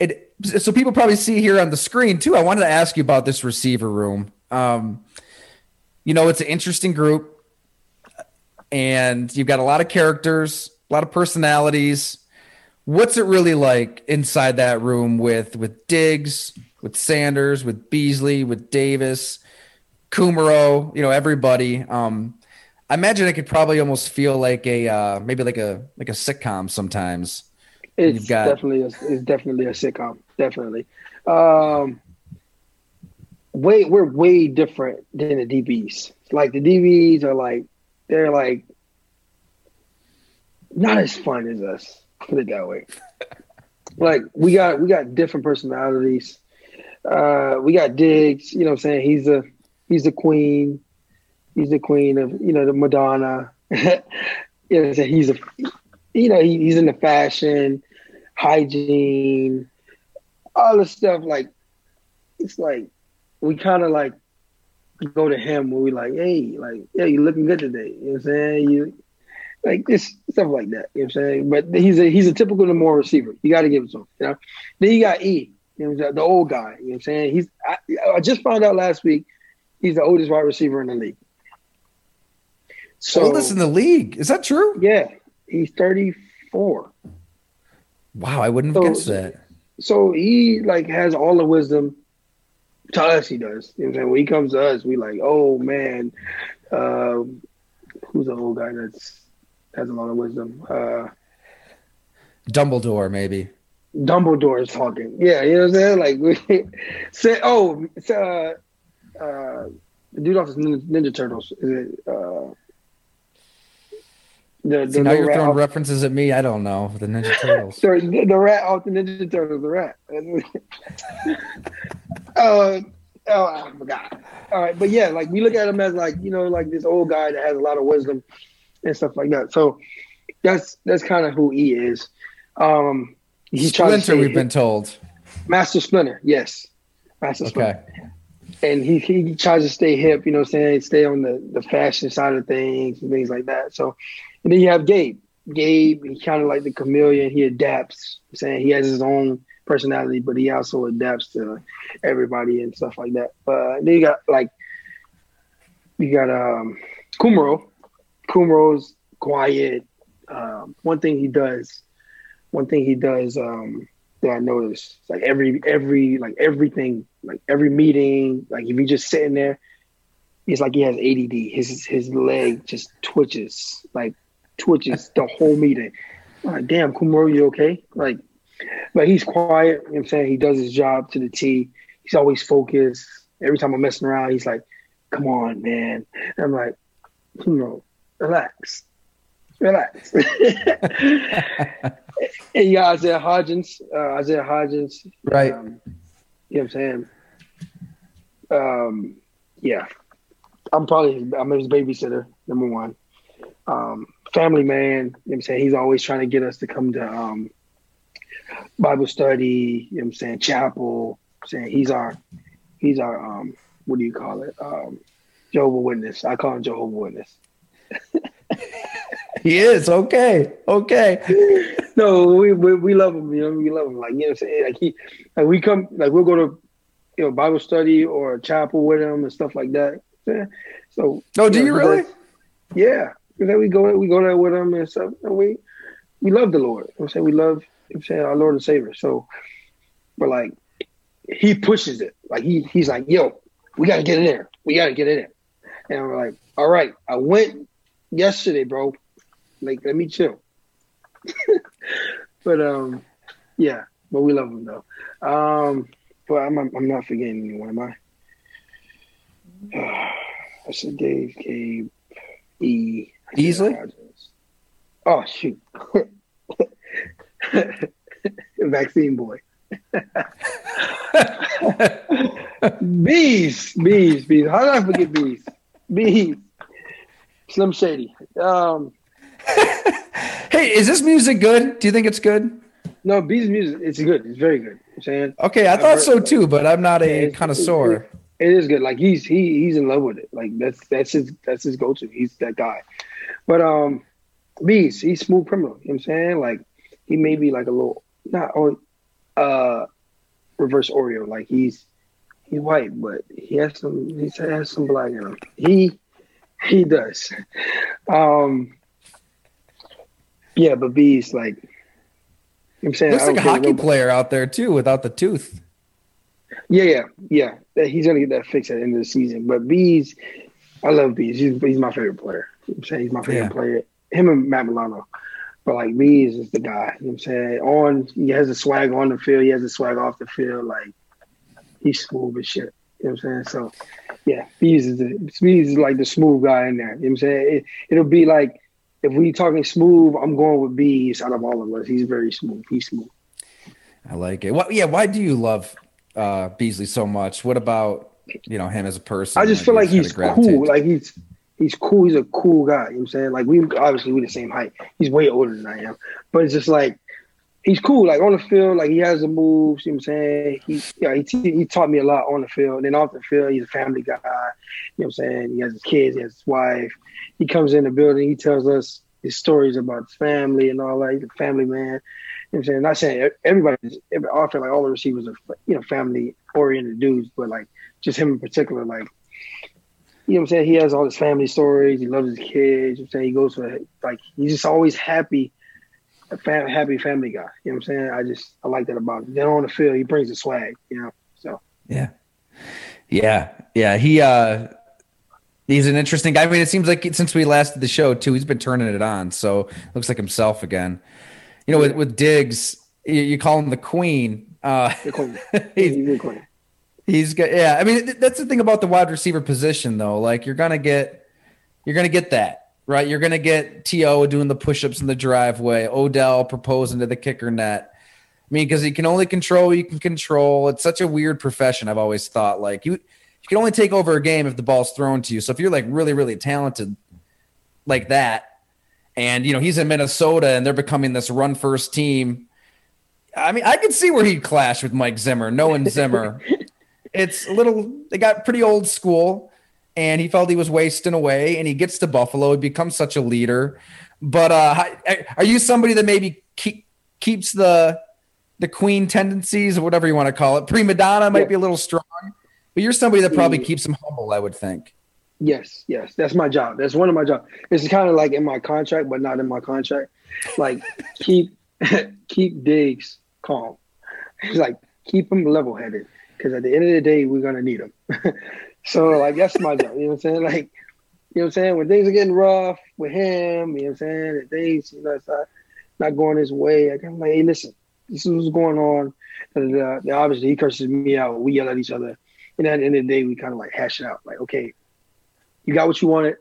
so people probably see here on the screen too. I wanted to ask you about this receiver room. Um, you know, it's an interesting group, and you've got a lot of characters, a lot of personalities. What's it really like inside that room with with Diggs, with Sanders, with Beasley, with Davis, Kumaro? You know, everybody. Um, I imagine it could probably almost feel like a uh, maybe like a like a sitcom sometimes. It's You've got definitely a, it's definitely a sitcom. Definitely. Um, way we're way different than the D Bs. Like the D Bs are like they're like not as fun as us. Put it that way. Like we got we got different personalities. Uh, we got Diggs. You know what I'm saying? He's a he's the queen. He's the queen of, you know, the Madonna. You know what I'm saying? He's a, you know, he, he's in the fashion, hygiene, all the stuff. Like, it's like, we kind of like go to him when we like, hey, like, yeah, you looking good today. You know what I'm saying? You, like, this stuff like that. You know what I'm saying? But he's a, he's a typical Lamar receiver. You got to give it to him, you know? Then you got E, you know, the old guy. You know what I'm saying? He's, I, I just found out last week, he's the oldest wide receiver in the league. So, oldest in the league. Is that true? Yeah, he's thirty-four. Wow, I wouldn't have so, guessed that. So he like has all the wisdom. To us, he does. You know what I'm saying? When he comes to us, we like, oh man, uh, who's the old guy that's has a lot of wisdom? Uh, Dumbledore, maybe. Dumbledore is talking. Yeah, you know what I'm saying? Like, we say, oh, it's, uh, uh, the dude off the Ninja Turtles. Is it? Uh, The, the See, now you're throwing off, references at me. I don't know. The Ninja Turtles. Sorry, the, the rat off the Ninja Turtles, the rat. uh, oh, I forgot. All right, but yeah, like we look at him as like, you know, like this old guy that has a lot of wisdom and stuff like that. So that's that's kind of who he is. Um, he Splinter, we've been told. Master Splinter, yes. Master Splinter. Okay. And he, he tries to stay hip, you know what I'm saying, stay on the, the fashion side of things and things like that. So, and then you have Gabe. Gabe, he kind of like the chameleon. He adapts. I'm saying he has his own personality, but he also adapts to everybody and stuff like that. But then you got like, you got um, Kumaro. Kumaro's quiet. Um, one thing he does, one thing he does um, that I noticed, like every every like everything, like every meeting, like if he's just sitting there, it's like he has A D D. His his leg just twitches, like twitches the whole meeting. I'm like, damn, Kumaro, you okay? Like, but he's quiet. You know what I'm saying? He does his job to the T. He's always focused. Every time I'm messing around, he's like, come on, man. And I'm like, Kumaro, relax. Relax. And you got Isaiah Hodgins. Uh, Isaiah Hodgins. Right. Um, you know what I'm saying? Um, yeah. I'm probably his, I'm his babysitter, number one. Um, family man, you know what I'm saying? He's always trying to get us to come to um, Bible study, you know what I'm saying, chapel. I'm saying he's our he's our um what do you call it? Um Jehovah Witness. I call him Jehovah Witness. He is, okay. Okay. No, we, we we love him, you know, we love him. Like, you know what I'm saying? Like he like we come like we'll go to you know Bible study or chapel with him and stuff like that. Yeah. So Oh, do you, know, you really? Yeah. And then we go we go there with him and stuff. And we we love the Lord. You know what I'm saying? We love you know I'm saying our Lord and Savior. So but like he pushes it. Like he he's like, yo, we gotta get in there. We gotta get in there. And we're like, all right, I went yesterday, bro. Like, let me chill. But um yeah, but we love him though. Um but I'm I'm not forgetting anyone, am I? I said Dave, Gabe, E. Beasley? Oh, shoot. Vaccine boy. Bees. Bees. Bees. How did I forget Bees? Bees. Slim Shady. Um, hey, is this music good? Do you think it's good? No, Bees' music, it's good. It's very good. I'm saying. Okay, I thought so too, but I'm not a it's, connoisseur. It, it is good. Like he's he he's in love with it. Like that's that's his that's his go to. He's that guy. But um, Bees, he's smooth criminal. You know what I'm saying? Like he may be like a little not or uh reverse Oreo. Like he's he's white, but he has some he has some black in him. He he does. Um, yeah, but B's like I'm saying looks like a hockey player out there too without the tooth. Yeah, yeah, yeah. He's gonna get that fixed at the end of the season. But B's, I love B's. He's, he's my favorite player. You know I'm saying he's my favorite yeah. player. Him and Matt Milano. But like B's is the guy. You know what I'm saying? On he has a swag on the field, he has a swag off the field, like he's smooth as shit. You know what I'm saying? So yeah, B's is the B's is like the smooth guy in there. You know what I'm saying? It, it'll be like if we talking smooth, I'm going with B's out of all of us. He's very smooth. He's smooth. I like it. What yeah, why do you love uh, Beasley so much? What about you know him as a person? I just like, feel like he's cool. Like he's he's cool. He's a cool guy. You know what I'm saying? Like we obviously we're the same height. He's way older than I am. But it's just like he's cool. Like on the field, like he has the moves, you know what I'm saying? He yeah, he, t- he taught me a lot on the field. And then off the field, he's a family guy. You know what I'm saying? He has his kids, he has his wife. He comes in the building, he tells us his stories about his family and all that. He's a family man. You know what I'm saying? Not saying everybody, every, I feel like all the receivers are, you know, family-oriented dudes, but, like, just him in particular, like, you know what I'm saying? He has all his family stories. He loves his kids. You know what I'm saying? He goes for, like, he's just always happy, a fam- happy family guy. You know what I'm saying? I just, I like that about him. Then on the field, he brings the swag, you know, so. Yeah. Yeah. Yeah. He, uh, he's an interesting guy. I mean, it seems like since we last did the show, too, he's been turning it on. So looks like himself again. You know, with, with Diggs, you, you call him the Queen. Uh, the queen. he's, he's the Queen. He's got, yeah. I mean, that's the thing about the wide receiver position, though. Like, you're gonna get, you're gonna get that, right? You're gonna get T O doing the push-ups in the driveway, Odell proposing to the kicker net. I mean, because he can only control what you can control. It's such a weird profession. I've always thought, like you, you can only take over a game if the ball's thrown to you. So if you're like really, really talented, like that. And, you know, he's in Minnesota and they're becoming this run first team. I mean, I can see where he'd clash with Mike Zimmer, knowing Zimmer. It's a little, they got pretty old school and he felt he was wasting away and he gets to Buffalo. He becomes such a leader. But uh, are you somebody that maybe keep, keeps the, the Queen tendencies or whatever you want to call it? Prima donna might yeah. be a little strong, but you're somebody that probably yeah. keeps him humble, I would think. Yes, yes. That's my job. That's one of my jobs. It's kind of like in my contract, but not in my contract. Like keep keep Diggs calm. It's like keep him level headed because at the end of the day, we're gonna need him. So like that's my job. You know what I'm saying? Like you know what I'm saying? When things are getting rough with him, you know what I'm saying? And things, you know, it's not, not going his way. I kind of like, hey, listen, this is what's going on. And uh, obviously he curses me out. We yell at each other, and at the end of the day, we kind of like hash it out. Like okay. You got what you wanted.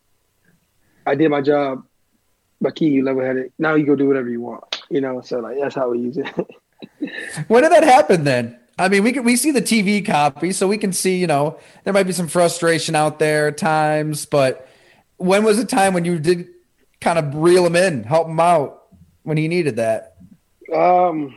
I did my job. But key, you level-headed. Now you go do whatever you want. You know, so like that's how we use it. When did that happen then? I mean, we can, we see the T V copy, so we can see, you know, there might be some frustration out there at times. But when was the time when you did kind of reel him in, help him out when he needed that? Um,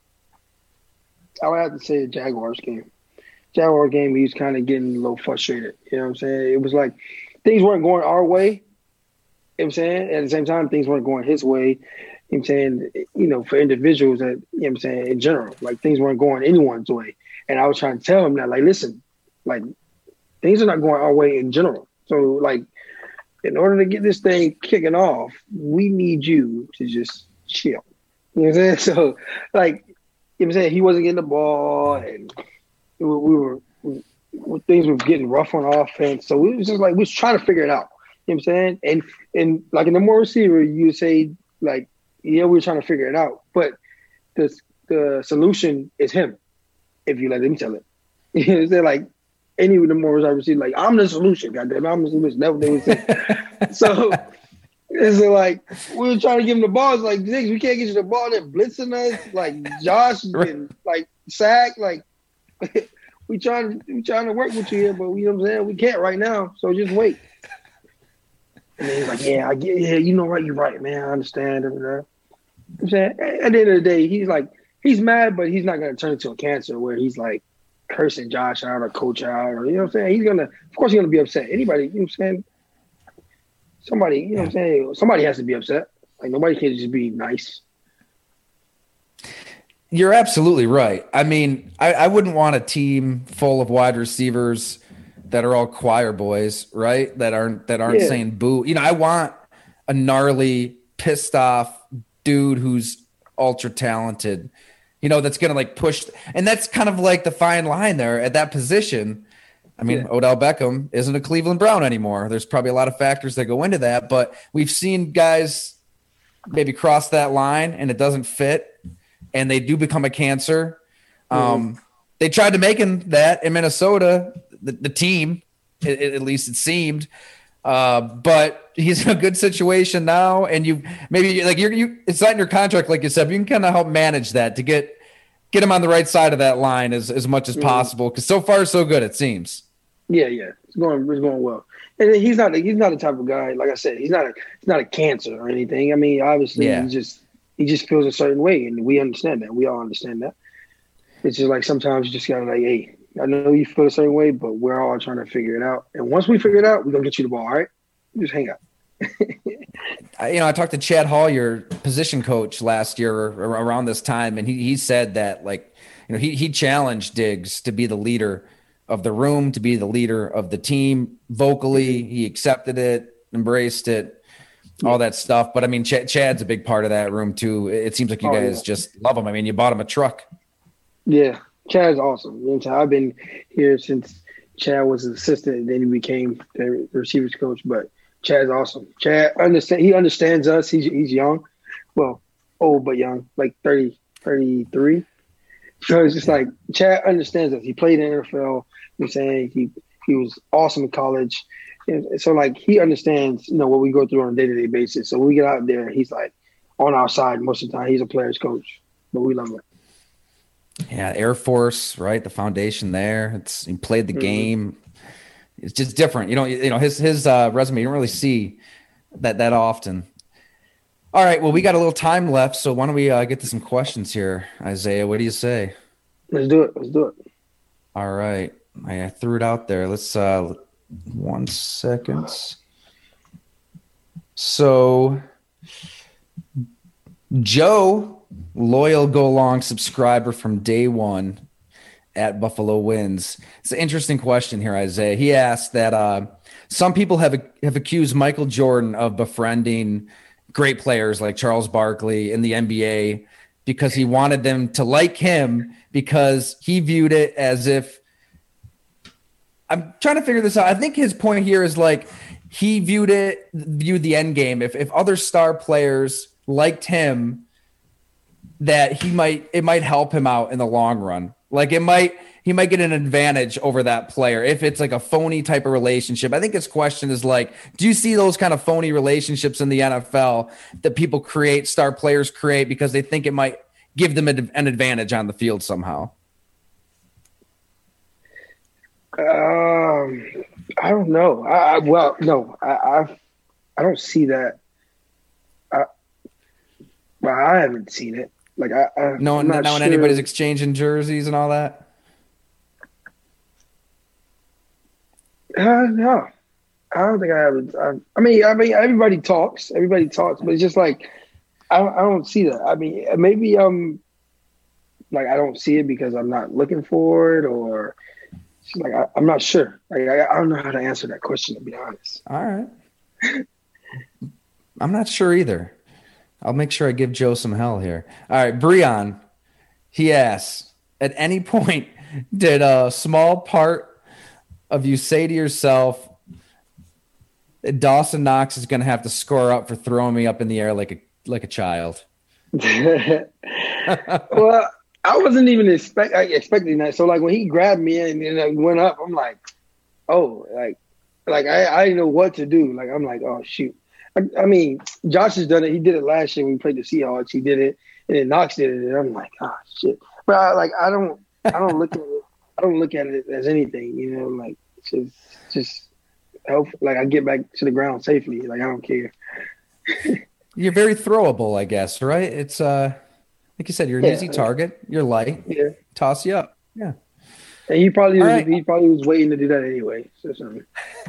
I would have to say the Jaguars game. Jaguar game, he was kind of getting a little frustrated. You know what I'm saying? It was like things weren't going our way. You know what I'm saying? At the same time, things weren't going his way. You know what I'm saying? You know, for individuals, that, you know what I'm saying, in general, like things weren't going anyone's way. And I was trying to tell him that, like, listen, like things are not going our way in general. So, like, in order to get this thing kicking off, we need you to just chill. You know what I'm saying? So, like, you know what I'm saying? He wasn't getting the ball and we were, we, things were getting rough on offense. So we was just like, we was trying to figure it out. You know what I'm saying? And, and like in the more receiver, you say like, yeah, we were trying to figure it out, but the, the solution is him. If you let him tell it, you know what I'm saying? Like any of the more receiver, like I'm the solution. Goddamn, I'm the solution. That's what they would say. So it's like, we were trying to give him the ball. It's like, Diggs, we can't get you the ball. They're blitzing us. Like Josh and like sack, like, we trying we trying to work with you here, but you know what I'm saying? We can't right now, so just wait. And then he's like, yeah, I get yeah, you know right, you're right, man. I understand. You know I'm saying? At the end of the day, he's like, he's mad, but he's not gonna turn into a cancer where he's like cursing Josh out or coach out or you know what I'm saying? He's gonna of course he's gonna be upset. Anybody, you know what I'm saying? Somebody, you know what I'm saying? Somebody has to be upset. Like nobody can just be nice. You're absolutely right. I mean, I, I wouldn't want a team full of wide receivers that are all choir boys, right? That aren't that aren't Yeah, saying boo. You know, I want a gnarly, pissed off dude who's ultra talented, you know, that's gonna like push, and that's kind of like the fine line there at that position. I mean, yeah, Odell Beckham isn't a Cleveland Brown anymore. There's probably a lot of factors that go into that, but we've seen guys maybe cross that line and it doesn't fit, and they do become a cancer. mm-hmm. Um, they tried to make him that in Minnesota, the, the team, it, it, at least it seemed. Uh, but he's in a good situation now, and you maybe like you're you. It's not in your contract, like you said. But you can kind of help manage that to get get him on the right side of that line as as much as mm-hmm. possible. Because so far, so good, it seems. Yeah, yeah, it's going it's going well. And he's not he's not the type of guy. Like I said, he's not a he's not a cancer or anything. I mean, obviously, yeah. he just he just feels a certain way, and we understand that. We all understand that. It's just like sometimes you just gotta like, hey. I know you feel a certain way, but we're all trying to figure it out. And once we figure it out, we're going to get you the ball, all right? Just hang out. I, you know, I talked to Chad Hall, your position coach, last year around this time, and he he said that, like, you know, he he challenged Diggs to be the leader of the room, to be the leader of the team vocally. He accepted it, embraced it, all that stuff. But, I mean, Ch- Chad's a big part of that room, too. It seems like you oh, guys yeah. just love him. I mean, you bought him a truck. Yeah. Chad's awesome. You know, I've been here since Chad was an assistant, and then he became the receivers coach. But Chad's awesome. Chad understand. He understands us. He's he's young, well, old but young, like thirty, thirty-three. So it's just like Chad understands us. He played in the N F L. You know what I'm saying he he was awesome in college. And so like he understands, you know, what we go through on a day to day basis. So when we get out there, he's like on our side most of the time. He's a player's coach, but we love him. Yeah, Air Force, right? The foundation there. It's he played the mm-hmm. game. It's just different. You know, you know his his uh, resume. You don't really see that that often. All right. Well, we got a little time left, so why don't we uh, get to some questions here, Isaiah? What do you say? Let's do it. Let's do it. All right. I threw it out there. Let's uh, one second. So, Joe. Loyal Go Long subscriber from day one at Buffalo Wins. It's an interesting question here, Isaiah. He asked that uh, some people have have accused Michael Jordan of befriending great players like Charles Barkley in the N B A because he wanted them to like him because he viewed it as if – I'm trying to figure this out. I think his point here is like he viewed it, viewed the end game. If, if other star players liked him – that he might, it might help him out in the long run. Like it might, he might get an advantage over that player if it's like a phony type of relationship. I think his question is like, do you see those kind of phony relationships in the N F L that people create, star players create because they think it might give them an advantage on the field somehow? Um, I don't know. I, I well, no, I, I, I don't see that. I, well, I haven't seen it. Like I, I no, not now when sure. anybody's exchanging jerseys and all that. Uh, no, I don't think I have. I, I mean, I mean, everybody talks. Everybody talks, but it's just like I, I don't see that. I mean, maybe um, like I don't see it because I'm not looking for it, or like I, I'm not sure. Like I, I don't know how to answer that question, to be honest. All right, I'm not sure either. I'll make sure I give Joe some hell here. All right, Breon, he asks, at any point did a small part of you say to yourself, Dawson Knox is going to have to score up for throwing me up in the air like a like a child? Well, I wasn't even expect, expecting that. So, like, when he grabbed me and, and I went up, I'm like, oh, like, like I, I didn't know what to do. Like, I'm like, oh, shoot. I mean, Josh has done it. He did it last year when we played the Seahawks. He did it, and then Knox did it. And I'm like, oh shit. But I, like, I don't, I don't look at it. I don't look at it as anything. You know, like it's just, just help. Like I get back to the ground safely. Like I don't care. You're very throwable, I guess, right? It's uh, like you said, you're an yeah, easy target. You're light. Yeah. Toss you up. Yeah. And he probably, was, right. he probably was waiting to do that anyway. So something.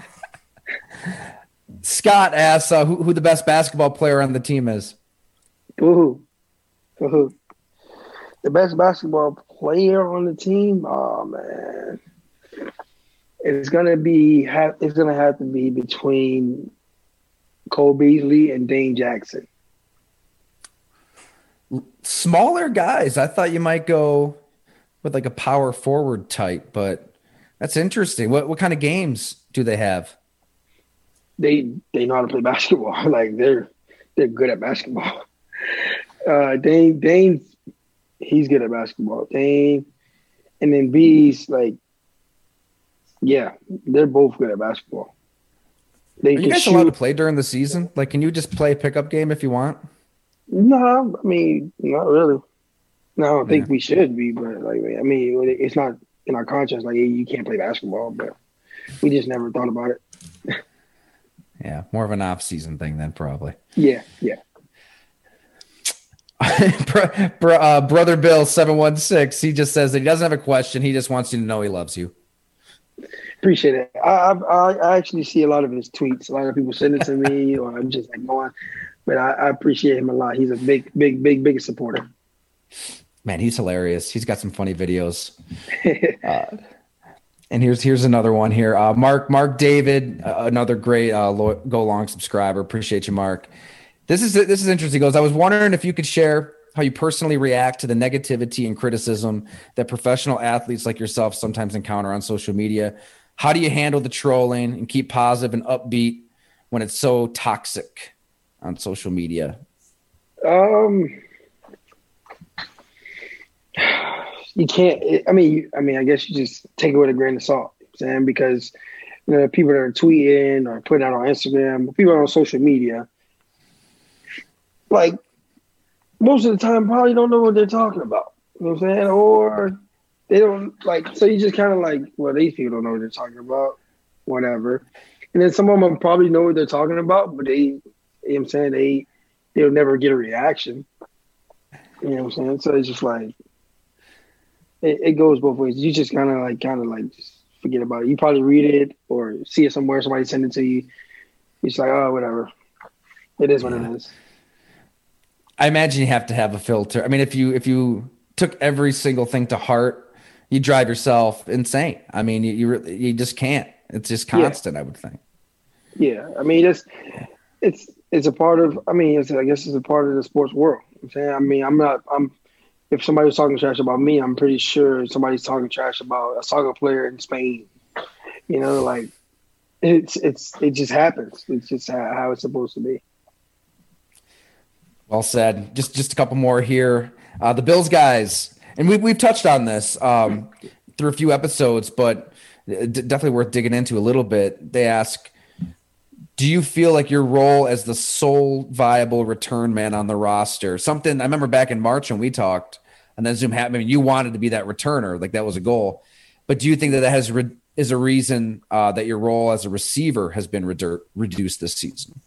Scott asks uh, who, who the best basketball player on the team is. Who? Who? the best basketball player on the team. Oh man, it's gonna be. It's gonna have to be between Cole Beasley and Dane Jackson. Smaller guys. I thought you might go with like a power forward type, but that's interesting. What what kind of games do they have? They they know how to play basketball. Like they're they're good at basketball. Uh, Dane Dane, he's good at basketball. Dane, and then B's like, yeah, they're both good at basketball. They Are you guys shoot. allowed to play during the season? Like, can you just play a pickup game if you want? No, I mean, not really. No, I don't yeah. think we should be, but like, I mean, it's not in our contracts. Like, you can't play basketball, but we just never thought about it. Yeah, more of an off-season thing then, probably. Yeah, yeah. uh, Brother Bill seven one six, he just says that he doesn't have a question. He just wants you to know he loves you. Appreciate it. I, I I actually see a lot of his tweets. A lot of people send it to me, or I'm just like going. But I, I appreciate him a lot. He's a big, big, big, big supporter. Man, he's hilarious. He's got some funny videos. uh, and here's here's another one here. Uh, Mark Mark David, uh, another great uh, lo- Go Long subscriber. Appreciate you, Mark. This is this is interesting. He goes, I was wondering if you could share how you personally react to the negativity and criticism that professional athletes like yourself sometimes encounter on social media. How do you handle the trolling and keep positive and upbeat when it's so toxic on social media? Um, you can't. I mean, I mean, I guess you just take it with a grain of salt, you know what I'm saying, because you know people that are tweeting or putting out on Instagram, people on social media, like most of the time, probably don't know what they're talking about. You know what I'm saying, or they don't like. So you just kind of like, well, these people don't know what they're talking about, whatever. And then some of them probably know what they're talking about, but they, you know what I'm saying, they they'll never get a reaction. You know what I'm saying? So it's just like it, it goes both ways. You just kind of like kind of like just forget about it. You probably read it or see it somewhere, somebody send it to you. You're just like, oh, whatever. It is what yeah. it is. I imagine you have to have a filter. I mean, if you if you took every single thing to heart, you drive yourself insane. I mean, you you, you just can't. It's just constant, yeah. I would think. Yeah, I mean, it's it's it's a part of. I mean, it's, I guess it's a part of the sports world. You know I'm saying, I mean, I'm not. I'm. If somebody was talking trash about me, I'm pretty sure somebody's talking trash about a soccer player in Spain. You know, like it's it's it just happens. It's just how, how it's supposed to be. Well said. Just just a couple more here. Uh, the Bills guys, and we we've touched on this um, through a few episodes, but definitely worth digging into a little bit. They ask, do you feel like your role as the sole viable return man on the roster? Something I remember back in March when we talked, and then Zoom happened. I mean, you wanted to be that returner, like that was a goal. But do you think that that has re- is a reason uh, that your role as a receiver has been redu- reduced this season?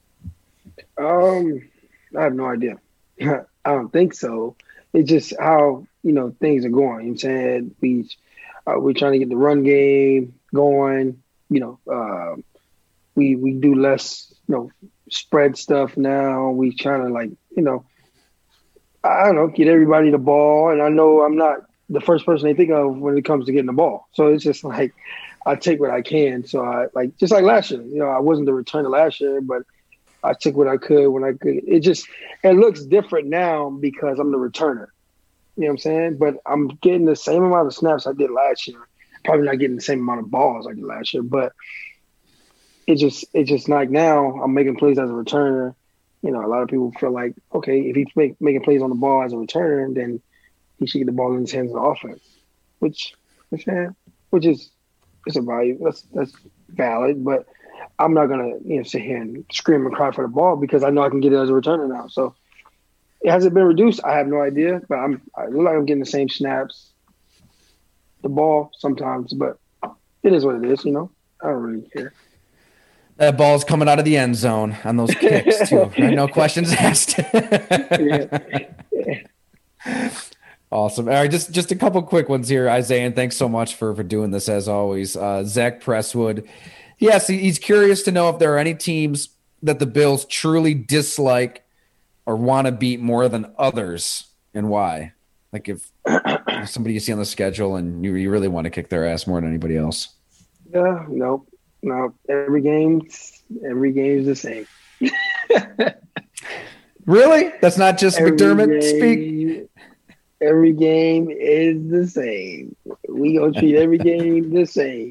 Um, I have no idea. I don't think so. It's just how you know things are going. You know what I'm saying we uh, we're trying to get the run game going. You know. Uh, We we do less, you know, spread stuff now. We trying to like, you know, I don't know, get everybody the ball. And I know I'm not the first person they think of when it comes to getting the ball. So it's just like I take what I can. So I like just like last year, you know, I wasn't the returner last year, but I took what I could when I could. It just it looks different now because I'm the returner. You know what I'm saying? But I'm getting the same amount of snaps I did last year. Probably not getting the same amount of balls I did last year, but It just it's just like now I'm making plays as a returner. You know, a lot of people feel like, okay, if he's make, making plays on the ball as a returner, then he should get the ball in his hands of offense, which, which is it's a value. That's that's valid, but I'm not gonna you know sit here and scream and cry for the ball because I know I can get it as a returner now. So it hasn't been reduced. I have no idea, but I'm I look like I'm getting the same snaps, the ball sometimes, but it is what it is. You know, I don't really care. That ball's coming out of the end zone on those kicks, too. Right? No questions asked. yeah. Yeah. Awesome. All right, just just a couple quick ones here, Isaiah, and thanks so much for, for doing this, as always. Uh, Zach Presswood. Yes, he's curious to know if there are any teams that the Bills truly dislike or want to beat more than others, and why. Like if somebody you see on the schedule and you, you really want to kick their ass more than anybody else. Yeah, no, no. Every game, every game is the same. Really? That's not just every McDermott game, speak? Every game is the same. We gonna treat every game the same.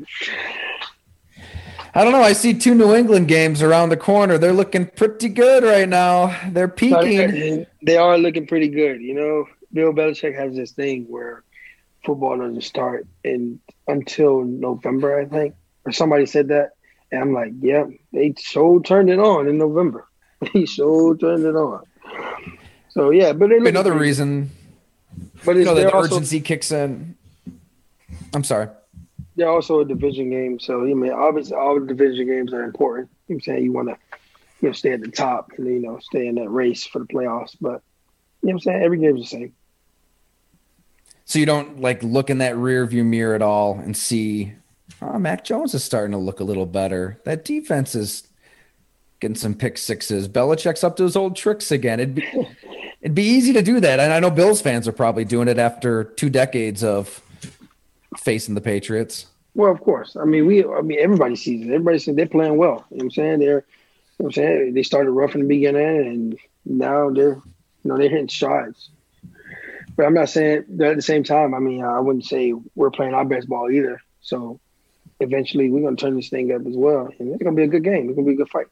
I don't know. I see two New England games around the corner. They're looking pretty good right now. They're peaking. They are looking pretty good. You know, Bill Belichick has this thing where football doesn't start in until November, I think, or somebody said that, and I'm like, yeah, they so turned it on in November. They so turned it on. So yeah, but another pretty, reason, but you know, the also, urgency kicks in. I'm sorry. They're also a division game, so I mean, obviously, all the division games are important. You know what I'm saying? You want to, you know, stay at the top and you know stay in that race for the playoffs. But you know what I'm saying? Every game's the same. So you don't like look in that rear view mirror at all and see, oh, Mac Jones is starting to look a little better. That defense is getting some pick sixes. Belichick's up to his old tricks again. It'd be, it'd be easy to do that, and I know Bills fans are probably doing it after two decades of facing the Patriots. Well, of course. I mean, we. I mean, everybody sees it. Everybody says they're playing well. You know what I'm saying? They're. You know what I'm saying? They started rough in the beginning, and now they're. You know, they're hitting strides. But I'm not saying that at the same time. I mean, I wouldn't say we're playing our best ball either. So eventually, we're going to turn this thing up as well, and it's going to be a good game. It's going to be a good fight.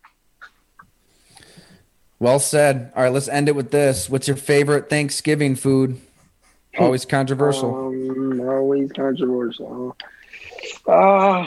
Well said. All right, let's end it with this. What's your favorite Thanksgiving food? Always controversial. Um, always controversial. Uh,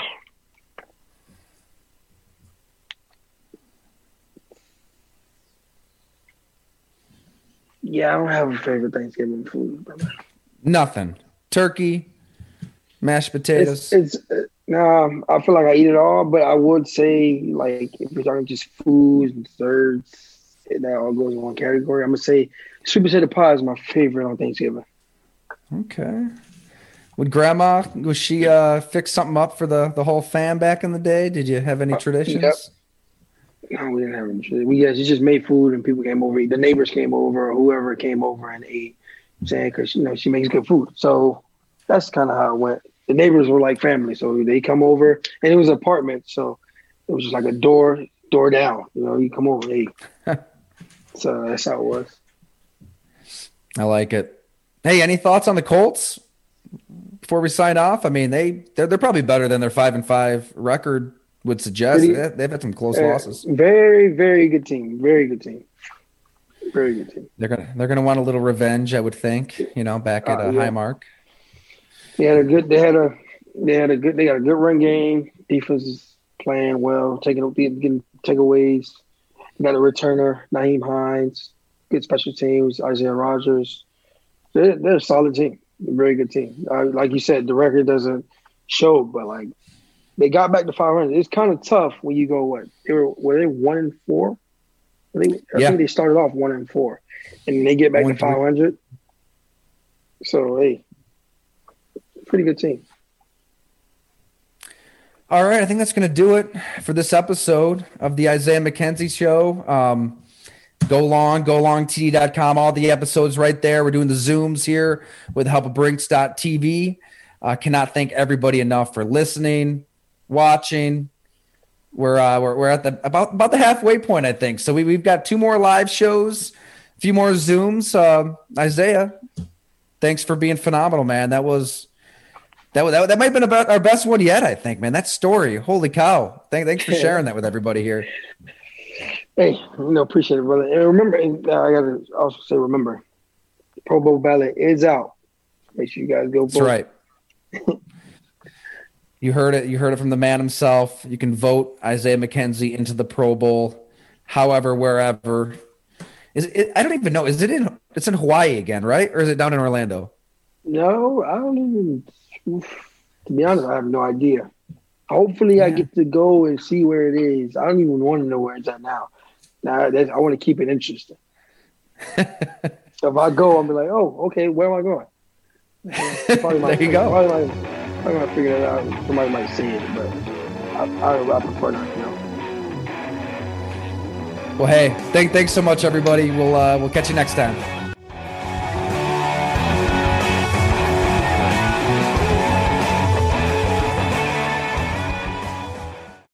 yeah, I don't have a favorite Thanksgiving food. Brother. Nothing. Turkey, mashed potatoes. It's, it's uh, no, I feel like I eat it all, but I would say, like, if we're talking just foods and desserts, that all goes in one category. I'm gonna say sweet potato pie is my favorite on Thanksgiving. Okay. Would grandma, was she uh, fix something up for the, the whole fam back in the day? Did you have any traditions? Uh, yep. No, we didn't have any traditions. We yes, just made food and people came over. The neighbors came over or whoever came over and ate. I'm saying because you know she makes good food. So that's kind of how it went. The neighbors were like family, so they come over and it was an apartment, so it was just like a door door down. You know, you come over and eat. So that's how it was. I like it. Hey, any thoughts on the Colts before we sign off? I mean, they they're, they're probably better than their five and five record would suggest. Pretty, They've had some close uh, losses. Very, very good team. Very good team. Very good team. They're gonna they're gonna want a little revenge, I would think. You know, back at a uh, yeah. high mark. They had a good. They had a. They had a good. They got a good run game. Defense is playing well, taking getting takeaways. Got a returner, Naheem Hines. Good special teams, Isaiah Rodgers. They're, they're a solid team, a very good team. Uh, like you said, the record doesn't show, but like they got back to five hundred. It's kind of tough when you go what they were were they one and four? I think I yeah. think they started off one and four, and they get back one to five hundred. So hey, pretty good team. All right, I think that's going to do it for this episode of the Isaiah McKenzie Show. Um, Go long, go long T D dot com. All the episodes right there. We're doing the Zooms here with the help of Brinks dot T V. I uh, cannot thank everybody enough for listening, watching. We're uh, we're we're at the about about the halfway point, I think. So we we've got two more live shows, a few more Zooms. Uh, Isaiah, thanks for being phenomenal, man. That was that that that might have been about our best one yet, I think, man. That story, holy cow! Thank, thanks for sharing that with everybody here. Hey, you know, appreciate it, brother. And remember, and I got to also say, remember, Pro Bowl ballot is out. Make sure you guys go vote. That's right. You heard it. You heard it from the man himself. You can vote Isaiah McKenzie into the Pro Bowl, however, wherever. Is it? I don't even know. Is it in? It's in Hawaii again, right? Or is it down in Orlando? No, I don't even. Oof, to be honest, I have no idea. Hopefully, yeah. I get to go and see where it is. I don't even want to know where it's at now. Now, that's, I want to keep it interesting. So if I go, I'll be like, oh, okay, where am I going? There might, you go. Probably might, I'm going to figure that out. Somebody might say it, but I, I, I prefer not to know. Well, hey, thank, thanks so much, everybody. We'll uh, we'll catch you next time.